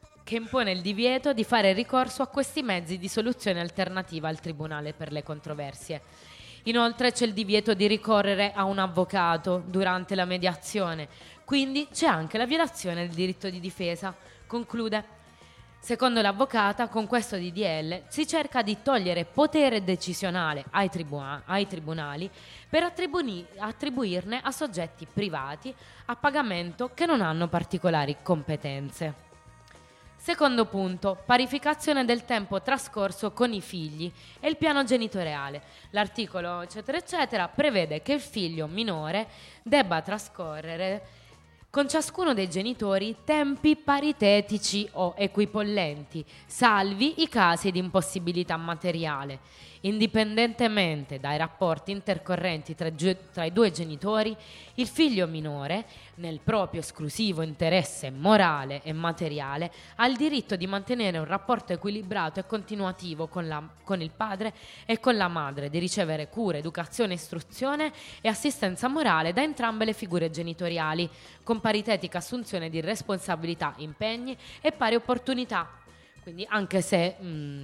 di fare ricorso a questi mezzi di soluzione alternativa al tribunale per le controversie. Inoltre c'è il divieto di ricorrere a un avvocato durante la mediazione, quindi c'è anche la violazione del diritto di difesa. Conclude: secondo l'avvocata, con questo DDL si cerca di togliere potere decisionale ai tribunali per attribuirne a soggetti privati a pagamento che non hanno particolari competenze. Secondo punto: parificazione del tempo trascorso con i figli e il piano genitoriale. L'articolo eccetera eccetera prevede che il figlio minore debba trascorrere con ciascuno dei genitori tempi paritetici o equipollenti, salvi i casi di impossibilità materiale. Indipendentemente dai rapporti intercorrenti tra i due genitori, il figlio minore, nel proprio esclusivo interesse morale e materiale, ha il diritto di mantenere un rapporto equilibrato e continuativo con il padre e con la madre, di ricevere cura, educazione, istruzione e assistenza morale da entrambe le figure genitoriali, con paritetica assunzione di responsabilità, impegni e pari opportunità. Quindi anche se...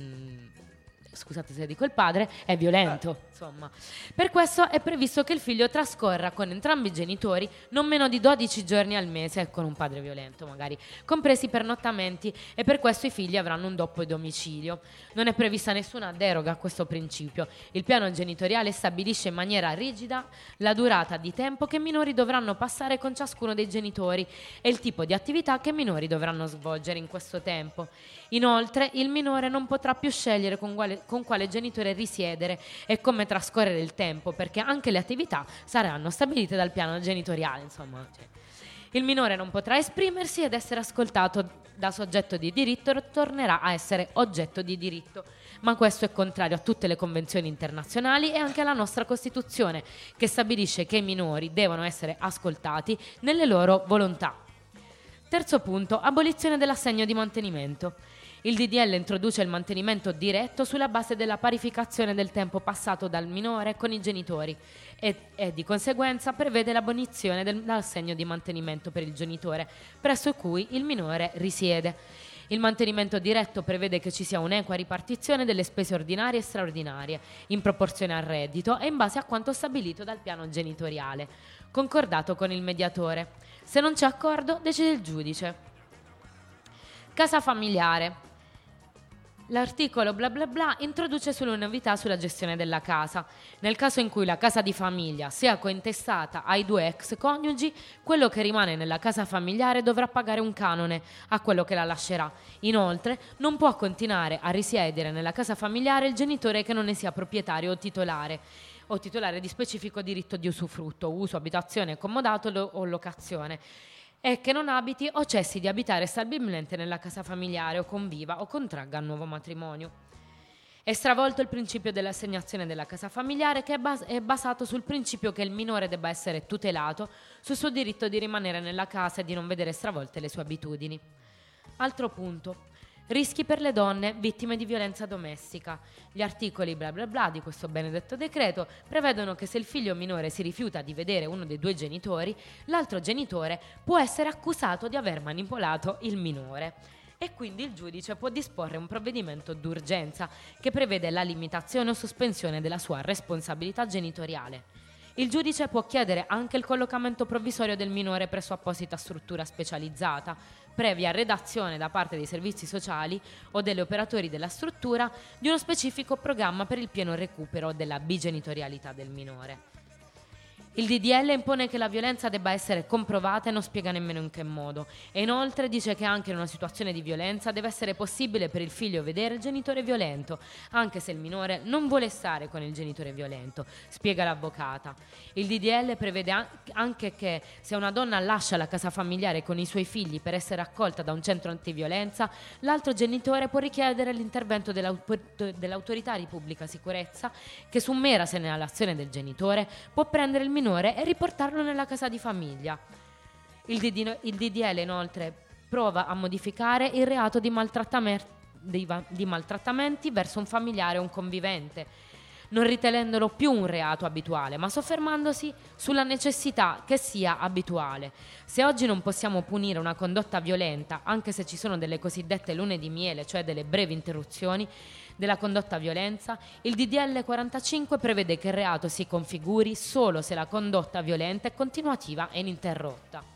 scusate se dico il padre, è violento, insomma. Per questo è previsto che il figlio trascorra con entrambi i genitori non meno di 12 giorni al mese con un padre violento, magari, compresi pernottamenti, e per questo i figli avranno un doppio domicilio. Non è prevista nessuna deroga a questo principio. Il piano genitoriale stabilisce in maniera rigida la durata di tempo che i minori dovranno passare con ciascuno dei genitori e il tipo di attività che i minori dovranno svolgere in questo tempo. Inoltre, il minore non potrà più scegliere con quale genitore risiedere e come trascorrere il tempo, perché anche le attività saranno stabilite dal piano genitoriale, insomma. Il minore non potrà esprimersi ed essere ascoltato da soggetto di diritto e tornerà a essere oggetto di diritto. Ma questo è contrario a tutte le convenzioni internazionali e anche alla nostra Costituzione, che stabilisce che i minori devono essere ascoltati nelle loro volontà. Terzo punto, abolizione dell'assegno di mantenimento. Il DDL introduce il mantenimento diretto sulla base della parificazione del tempo passato dal minore con i genitori e di conseguenza prevede l'abolizione dell'assegno di mantenimento per il genitore presso cui il minore risiede. Il mantenimento diretto prevede che ci sia un'equa ripartizione delle spese ordinarie e straordinarie, in proporzione al reddito e in base a quanto stabilito dal piano genitoriale, concordato con il mediatore. Se non c'è accordo, decide il giudice. Casa familiare. L'articolo bla bla bla introduce solo novità sulla gestione della casa. Nel caso in cui la casa di famiglia sia cointestata ai due ex coniugi, quello che rimane nella casa familiare dovrà pagare un canone a quello che la lascerà. Inoltre, non può continuare a risiedere nella casa familiare il genitore che non ne sia proprietario o titolare di specifico diritto di usufrutto, uso, abitazione, comodato o locazione, e che non abiti o cessi di abitare stabilmente nella casa familiare o conviva o contragga un nuovo matrimonio. È stravolto il principio dell'assegnazione della casa familiare, che è basato sul principio che il minore debba essere tutelato sul suo diritto di rimanere nella casa e di non vedere stravolte le sue abitudini. Altro punto. Rischi per le donne vittime di violenza domestica. Gli articoli bla bla bla di questo benedetto decreto prevedono che se il figlio minore si rifiuta di vedere uno dei due genitori, l'altro genitore può essere accusato di aver manipolato il minore. E quindi il giudice può disporre un provvedimento d'urgenza che prevede la limitazione o sospensione della sua responsabilità genitoriale. Il giudice può chiedere anche il collocamento provvisorio del minore presso apposita struttura specializzata, previa redazione da parte dei servizi sociali o degli operatori della struttura di uno specifico programma per il pieno recupero della bigenitorialità del minore. Il DDL impone che la violenza debba essere comprovata e non spiega nemmeno in che modo, e inoltre dice che anche in una situazione di violenza deve essere possibile per il figlio vedere il genitore violento, anche se il minore non vuole stare con il genitore violento, spiega l'avvocata. Il DDL prevede anche che se una donna lascia la casa familiare con i suoi figli per essere accolta da un centro antiviolenza, l'altro genitore può richiedere l'intervento dell'autorità di pubblica sicurezza che, su mera segnalazione del genitore, può prendere il minore e riportarlo nella casa di famiglia. Il DDL inoltre prova a modificare il reato di maltrattamenti verso un familiare o un convivente, non ritenendolo più un reato abituale, ma soffermandosi sulla necessità che sia abituale. Se oggi non possiamo punire una condotta violenta, anche se ci sono delle cosiddette lune di miele, cioè delle brevi interruzioni della condotta violenza, il DDL 45 prevede che il reato si configuri solo se la condotta violenta è continuativa e ininterrotta.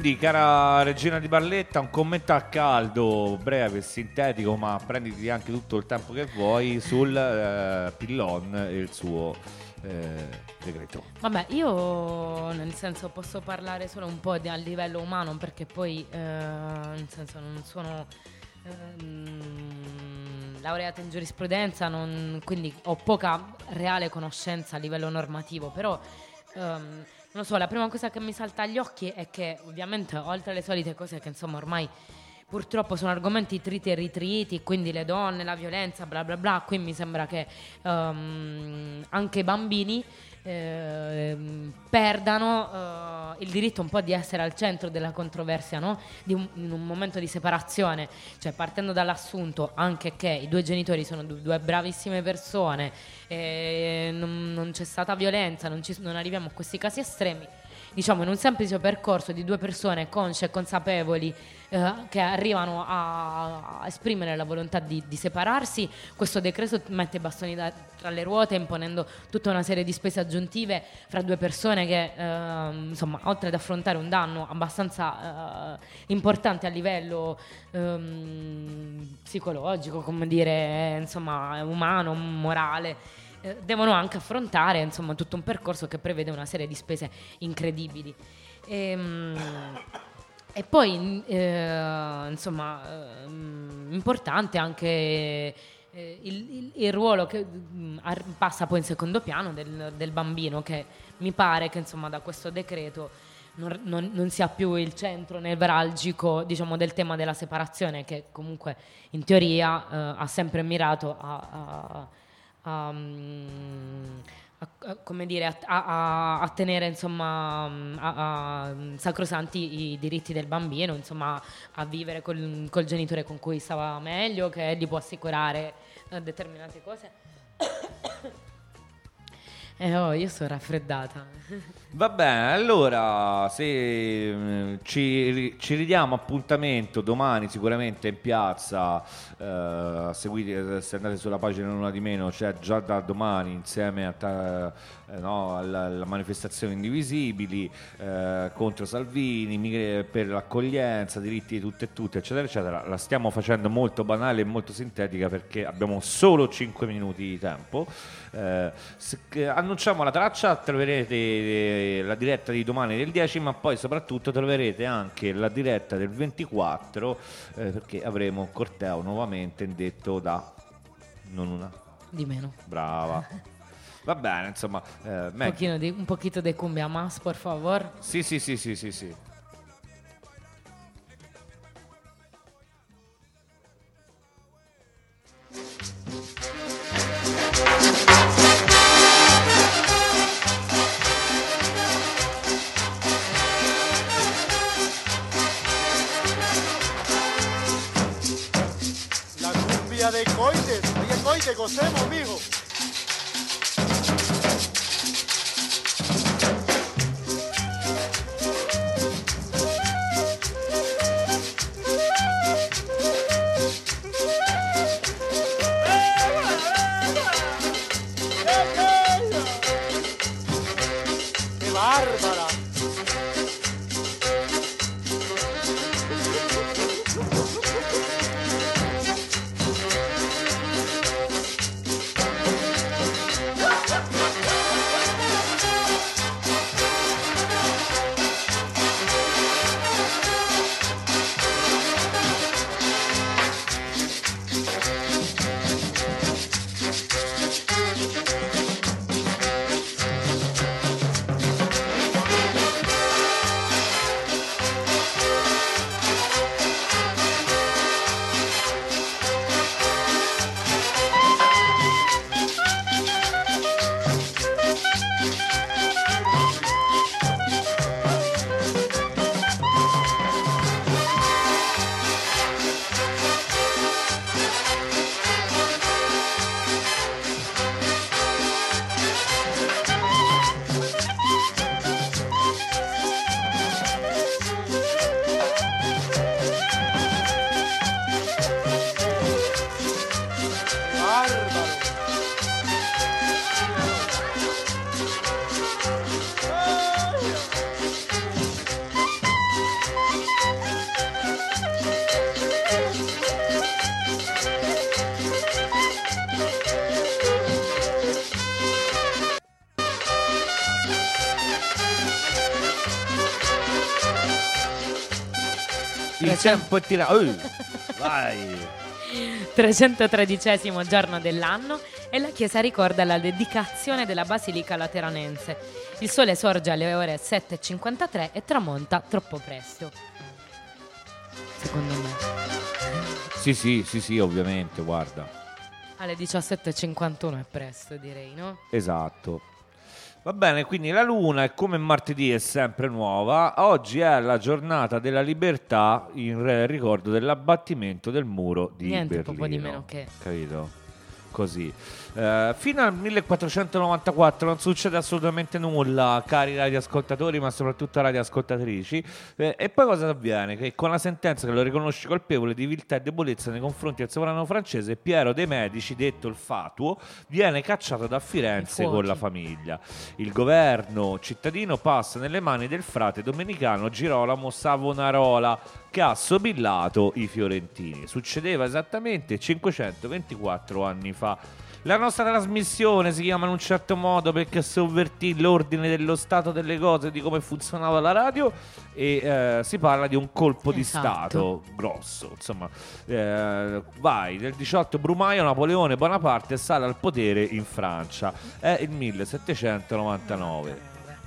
Quindi, cara regina di Barletta, un commento a caldo, breve e sintetico, ma prenditi anche tutto il tempo che vuoi sul Pillon e il suo decreto. Vabbè, io nel senso posso parlare solo un po' a livello umano, perché poi nel senso non sono laureata in giurisprudenza, quindi ho poca reale conoscenza a livello normativo, però non lo so, la prima cosa che mi salta agli occhi è che ovviamente, oltre alle solite cose che insomma ormai purtroppo sono argomenti triti e ritriti, quindi le donne, la violenza, bla bla bla, qui mi sembra che anche i bambini perdano il diritto un po' di essere al centro della controversia, no? In un momento di separazione, cioè partendo dall'assunto anche che i due genitori sono due bravissime persone, non c'è stata violenza, non arriviamo a questi casi estremi, diciamo in un semplice percorso di due persone consce e consapevoli che arrivano a esprimere la volontà di separarsi, questo decreto mette i bastoni tra le ruote, imponendo tutta una serie di spese aggiuntive fra due persone che insomma, oltre ad affrontare un danno abbastanza importante a livello psicologico, come dire, insomma, umano, morale, devono anche affrontare insomma tutto un percorso che prevede una serie di spese incredibili. E poi insomma importante anche il ruolo che passa poi in secondo piano del bambino, che mi pare che insomma da questo decreto non sia più il centro nevralgico, diciamo, del tema della separazione, che comunque in teoria ha sempre mirato come dire, a tenere insomma sacrosanti i diritti del bambino, insomma a vivere col genitore con cui stava meglio, che gli può assicurare determinate cose. Io sono raffreddata. Va bene, allora se ci ridiamo appuntamento domani sicuramente in piazza, seguite, se andate sulla pagina Una di Meno c'è già da domani insieme alla manifestazione Indivisibili contro Salvini, per l'accoglienza, diritti di tutte e tutte, eccetera eccetera. La stiamo facendo molto banale e molto sintetica perché abbiamo solo 5 minuti di tempo. Annunciamo la traccia, troverete la diretta di domani del 10, ma poi soprattutto troverete anche la diretta del 24 perché avremo un corteo nuovamente indetto da non una di meno. Brava. Va bene, insomma, un pochino de cumbia más, por favor. Sì. De coites, oye coite, gocemos, mijo. ¡Qué bárbara! Il tempo è tirato. Vai. 313° giorno dell'anno e la chiesa ricorda la dedicazione della Basilica Lateranense. Il sole sorge alle ore 7:53 e tramonta troppo presto. Secondo me. Sì, ovviamente, guarda. Alle 17:51 è presto, direi, no? Esatto. Va bene, quindi la luna è come martedì, è sempre nuova. Oggi è la giornata della libertà in ricordo dell'abbattimento del muro di Niente, Berlino. poco di meno che. Capito? Così. Fino al 1494 non succede assolutamente nulla, cari radioascoltatori, ma soprattutto radioascoltatrici. E poi cosa avviene? Che con la sentenza che lo riconosce colpevole di viltà e debolezza nei confronti del sovrano francese, Piero de' Medici, detto il Fatuo, viene cacciato da Firenze con la famiglia. Il governo cittadino passa nelle mani del frate domenicano Girolamo Savonarola, che ha sobillato i fiorentini. Succedeva esattamente 524 anni fa. La nostra trasmissione si chiama in un certo modo perché sovvertì l'ordine dello stato delle cose, di come funzionava la radio, e si parla di un colpo di stato grosso. Insomma, vai, nel 18 Brumaio Napoleone Bonaparte sale al potere in Francia. È il 1799.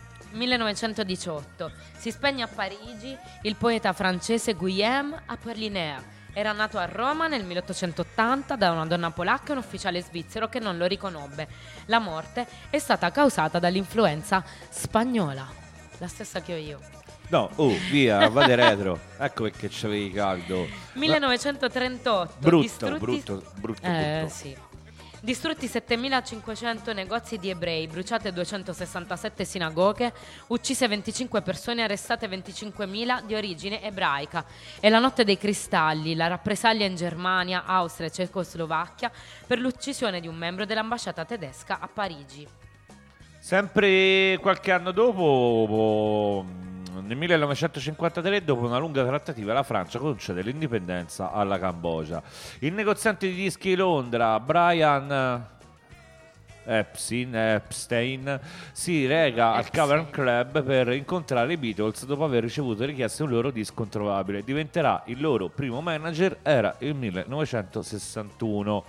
1918. Si spegne a Parigi il poeta francese Guillaume Apollinaire. Era nato a Roma nel 1880 da una donna polacca e un ufficiale svizzero che non lo riconobbe. La morte è stata causata dall'influenza spagnola, la stessa che ho io. No, via, vade retro. Ecco perché c'avevi caldo. 1938. Brutto. Sì. Distrutti 7.500 negozi di ebrei, bruciate 267 sinagoghe, uccise 25 persone, arrestate 25.000 di origine ebraica. E la notte dei cristalli, la rappresaglia in Germania, Austria e Cecoslovacchia per l'uccisione di un membro dell'ambasciata tedesca a Parigi. Sempre qualche anno dopo, nel 1953, dopo una lunga trattativa, la Francia concede l'indipendenza alla Cambogia. Il negoziante di dischi di Londra, Brian Epstein, si reca al Cavern Club per incontrare i Beatles dopo aver ricevuto richieste di un loro disco introvabile. Diventerà il loro primo manager, era il 1961.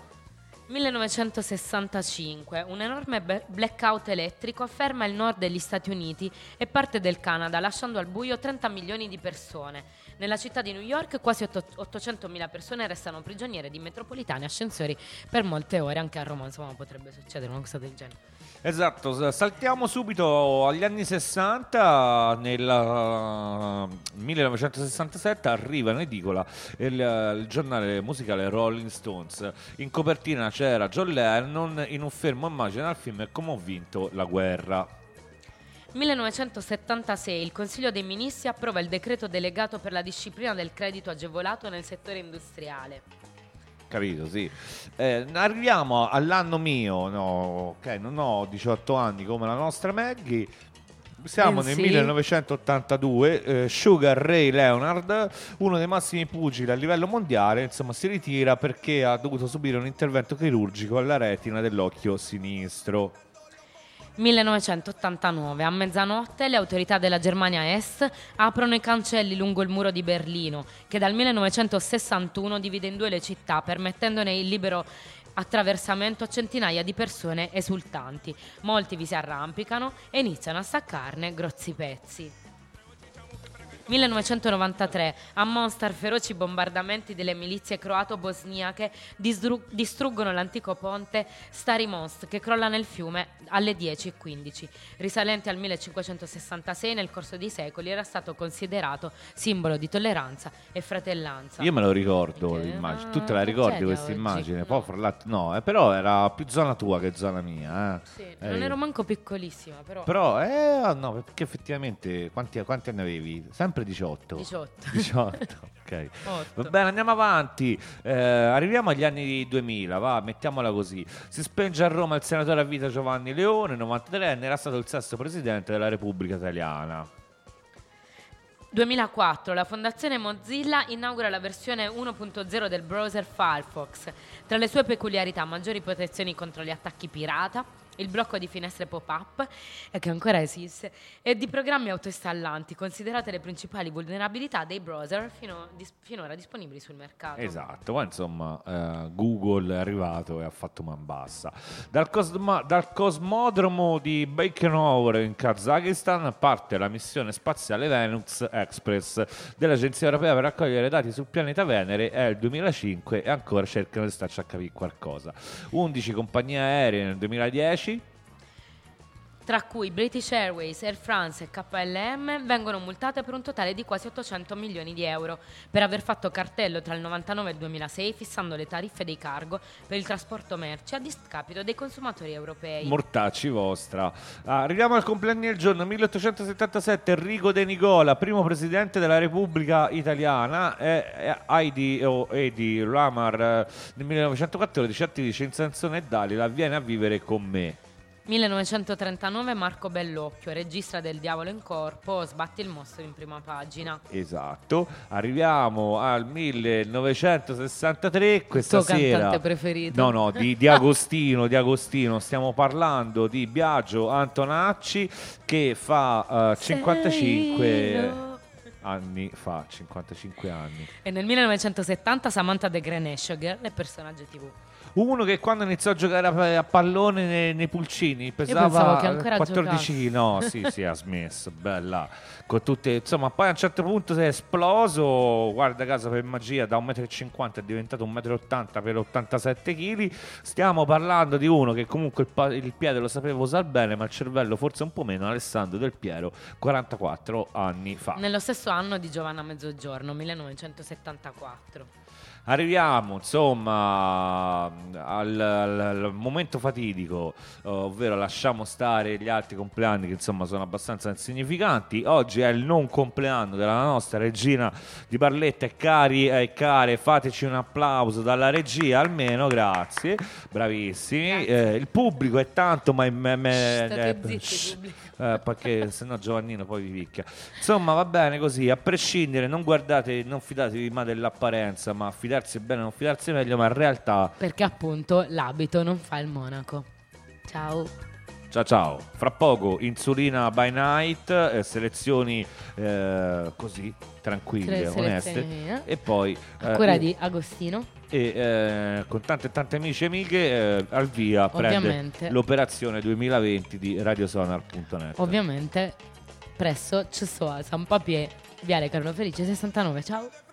1965. Un enorme blackout elettrico afferma il nord degli Stati Uniti e parte del Canada, lasciando al buio 30 milioni di persone. Nella città di New York quasi 800.000 persone restano prigioniere di metropolitane e ascensori per molte ore. Anche a Roma, insomma, potrebbe succedere una cosa del genere. Esatto, saltiamo subito agli anni 60. Nel 1967 arriva in edicola il giornale musicale Rolling Stones. In copertina c'era John Lennon in un fermo immagine al film Come ho vinto la guerra. 1976 il Consiglio dei Ministri approva il decreto delegato per la disciplina del credito agevolato nel settore industriale. Capito, sì. Arriviamo all'anno mio, no, ok, non ho 18 anni come la nostra Maggie. Siamo nel 1982. Sugar Ray Leonard, uno dei massimi pugili a livello mondiale, insomma, si ritira perché ha dovuto subire un intervento chirurgico alla retina dell'occhio sinistro. 1989. A mezzanotte le autorità della Germania Est aprono i cancelli lungo il muro di Berlino, che dal 1961 divide in due le città, permettendone il libero attraversamento a centinaia di persone esultanti. Molti vi si arrampicano e iniziano a staccarne grossi pezzi. 1993. A Mostar feroci bombardamenti delle milizie croato-bosniache distruggono l'antico ponte Stari Most, che crolla nel fiume alle 10:15. Risalente al 1566, nel corso dei secoli era stato considerato simbolo di tolleranza e fratellanza. Io me lo ricordo l'immagine. Tu te la ricordi questa immagine? Poi fra l'altro no, però era più zona tua che zona mia. Sì, non ero manco piccolissima, però. No, perché effettivamente quanti anni avevi? Sempre 18. 18, ok. 8. Va bene, andiamo avanti. Arriviamo agli anni 2000, va, mettiamola così. Si spenge a Roma il senatore a vita Giovanni Leone, 93enne, era stato il sesto presidente della Repubblica Italiana. 2004. La fondazione Mozilla inaugura la versione 1.0 del browser Firefox. Tra le sue peculiarità, maggiori protezioni contro gli attacchi pirata, il blocco di finestre pop-up, che ancora esiste, e di programmi autoinstallanti, considerate le principali vulnerabilità dei browser finora disponibili sul mercato. Esatto, ma insomma Google è arrivato e ha fatto man bassa. Dal cosmodromo di Baikonur in Kazakistan parte la missione spaziale Venus Express dell'Agenzia Europea per raccogliere dati sul pianeta Venere. È il 2005 e ancora cercano di starci a capire qualcosa. 11 compagnie aeree nel 2010, tra cui British Airways, Air France e KLM, vengono multate per un totale di quasi 800 milioni di euro per aver fatto cartello tra il 99 e il 2006, fissando le tariffe dei cargo per il trasporto merci a discapito dei consumatori europei. Mortacci vostra. Arriviamo al compleanno del giorno 1877. Enrico De Nicola, primo presidente della Repubblica Italiana, e Heidi Ramar nel 1914, attrice in Sansone e Dalila, viene a vivere con me. 1939 Marco Bellocchio, regista del Diavolo in corpo, sbatti il mostro in prima pagina. Esatto. Arriviamo al 1963. Questa sera. Tuo cantante preferito? No, di Agostino. Stiamo parlando di Biagio Antonacci, che fa 55 anni fa, 55 anni. E nel 1970 Samantha De Grenache, girl e personaggio TV. Uno che quando iniziò a giocare a pallone nei pulcini pesava 14 kg. No, sì, ha smesso, bella. Con tutte, insomma, poi a un certo punto si è esploso, guarda caso per magia, da 1,50 m è diventato 1,80 m per 87 kg. Stiamo parlando di uno che comunque il piede lo sapeva usare bene, ma il cervello forse un po' meno, Alessandro Del Piero, 44 anni fa. Nello stesso anno di Giovanna Mezzogiorno, 1974. Arriviamo insomma al momento fatidico, ovvero lasciamo stare gli altri compleanni che insomma sono abbastanza insignificanti. Oggi è il non compleanno della nostra regina di Barletta, e cari e care, fateci un applauso dalla regia almeno, grazie, bravissimi. Il pubblico è tanto, ma state zitti, pubblico. Perché sennò Giovannino poi vi picchia. Insomma, va bene così, a prescindere, non fidatevi mai dell'apparenza, ma fidarsi bene, non fidarsi meglio, ma in realtà, perché appunto l'abito non fa il monaco. Ciao. Ciao. Fra poco insulina by night, selezioni così tranquille, oneste, e poi ancora di Agostino. E con tante amici e amiche al via prende l'operazione 2020 di radiosonar.net. Ovviamente presso Cessoa San Papier, Viale Carlo Felice 69. Ciao.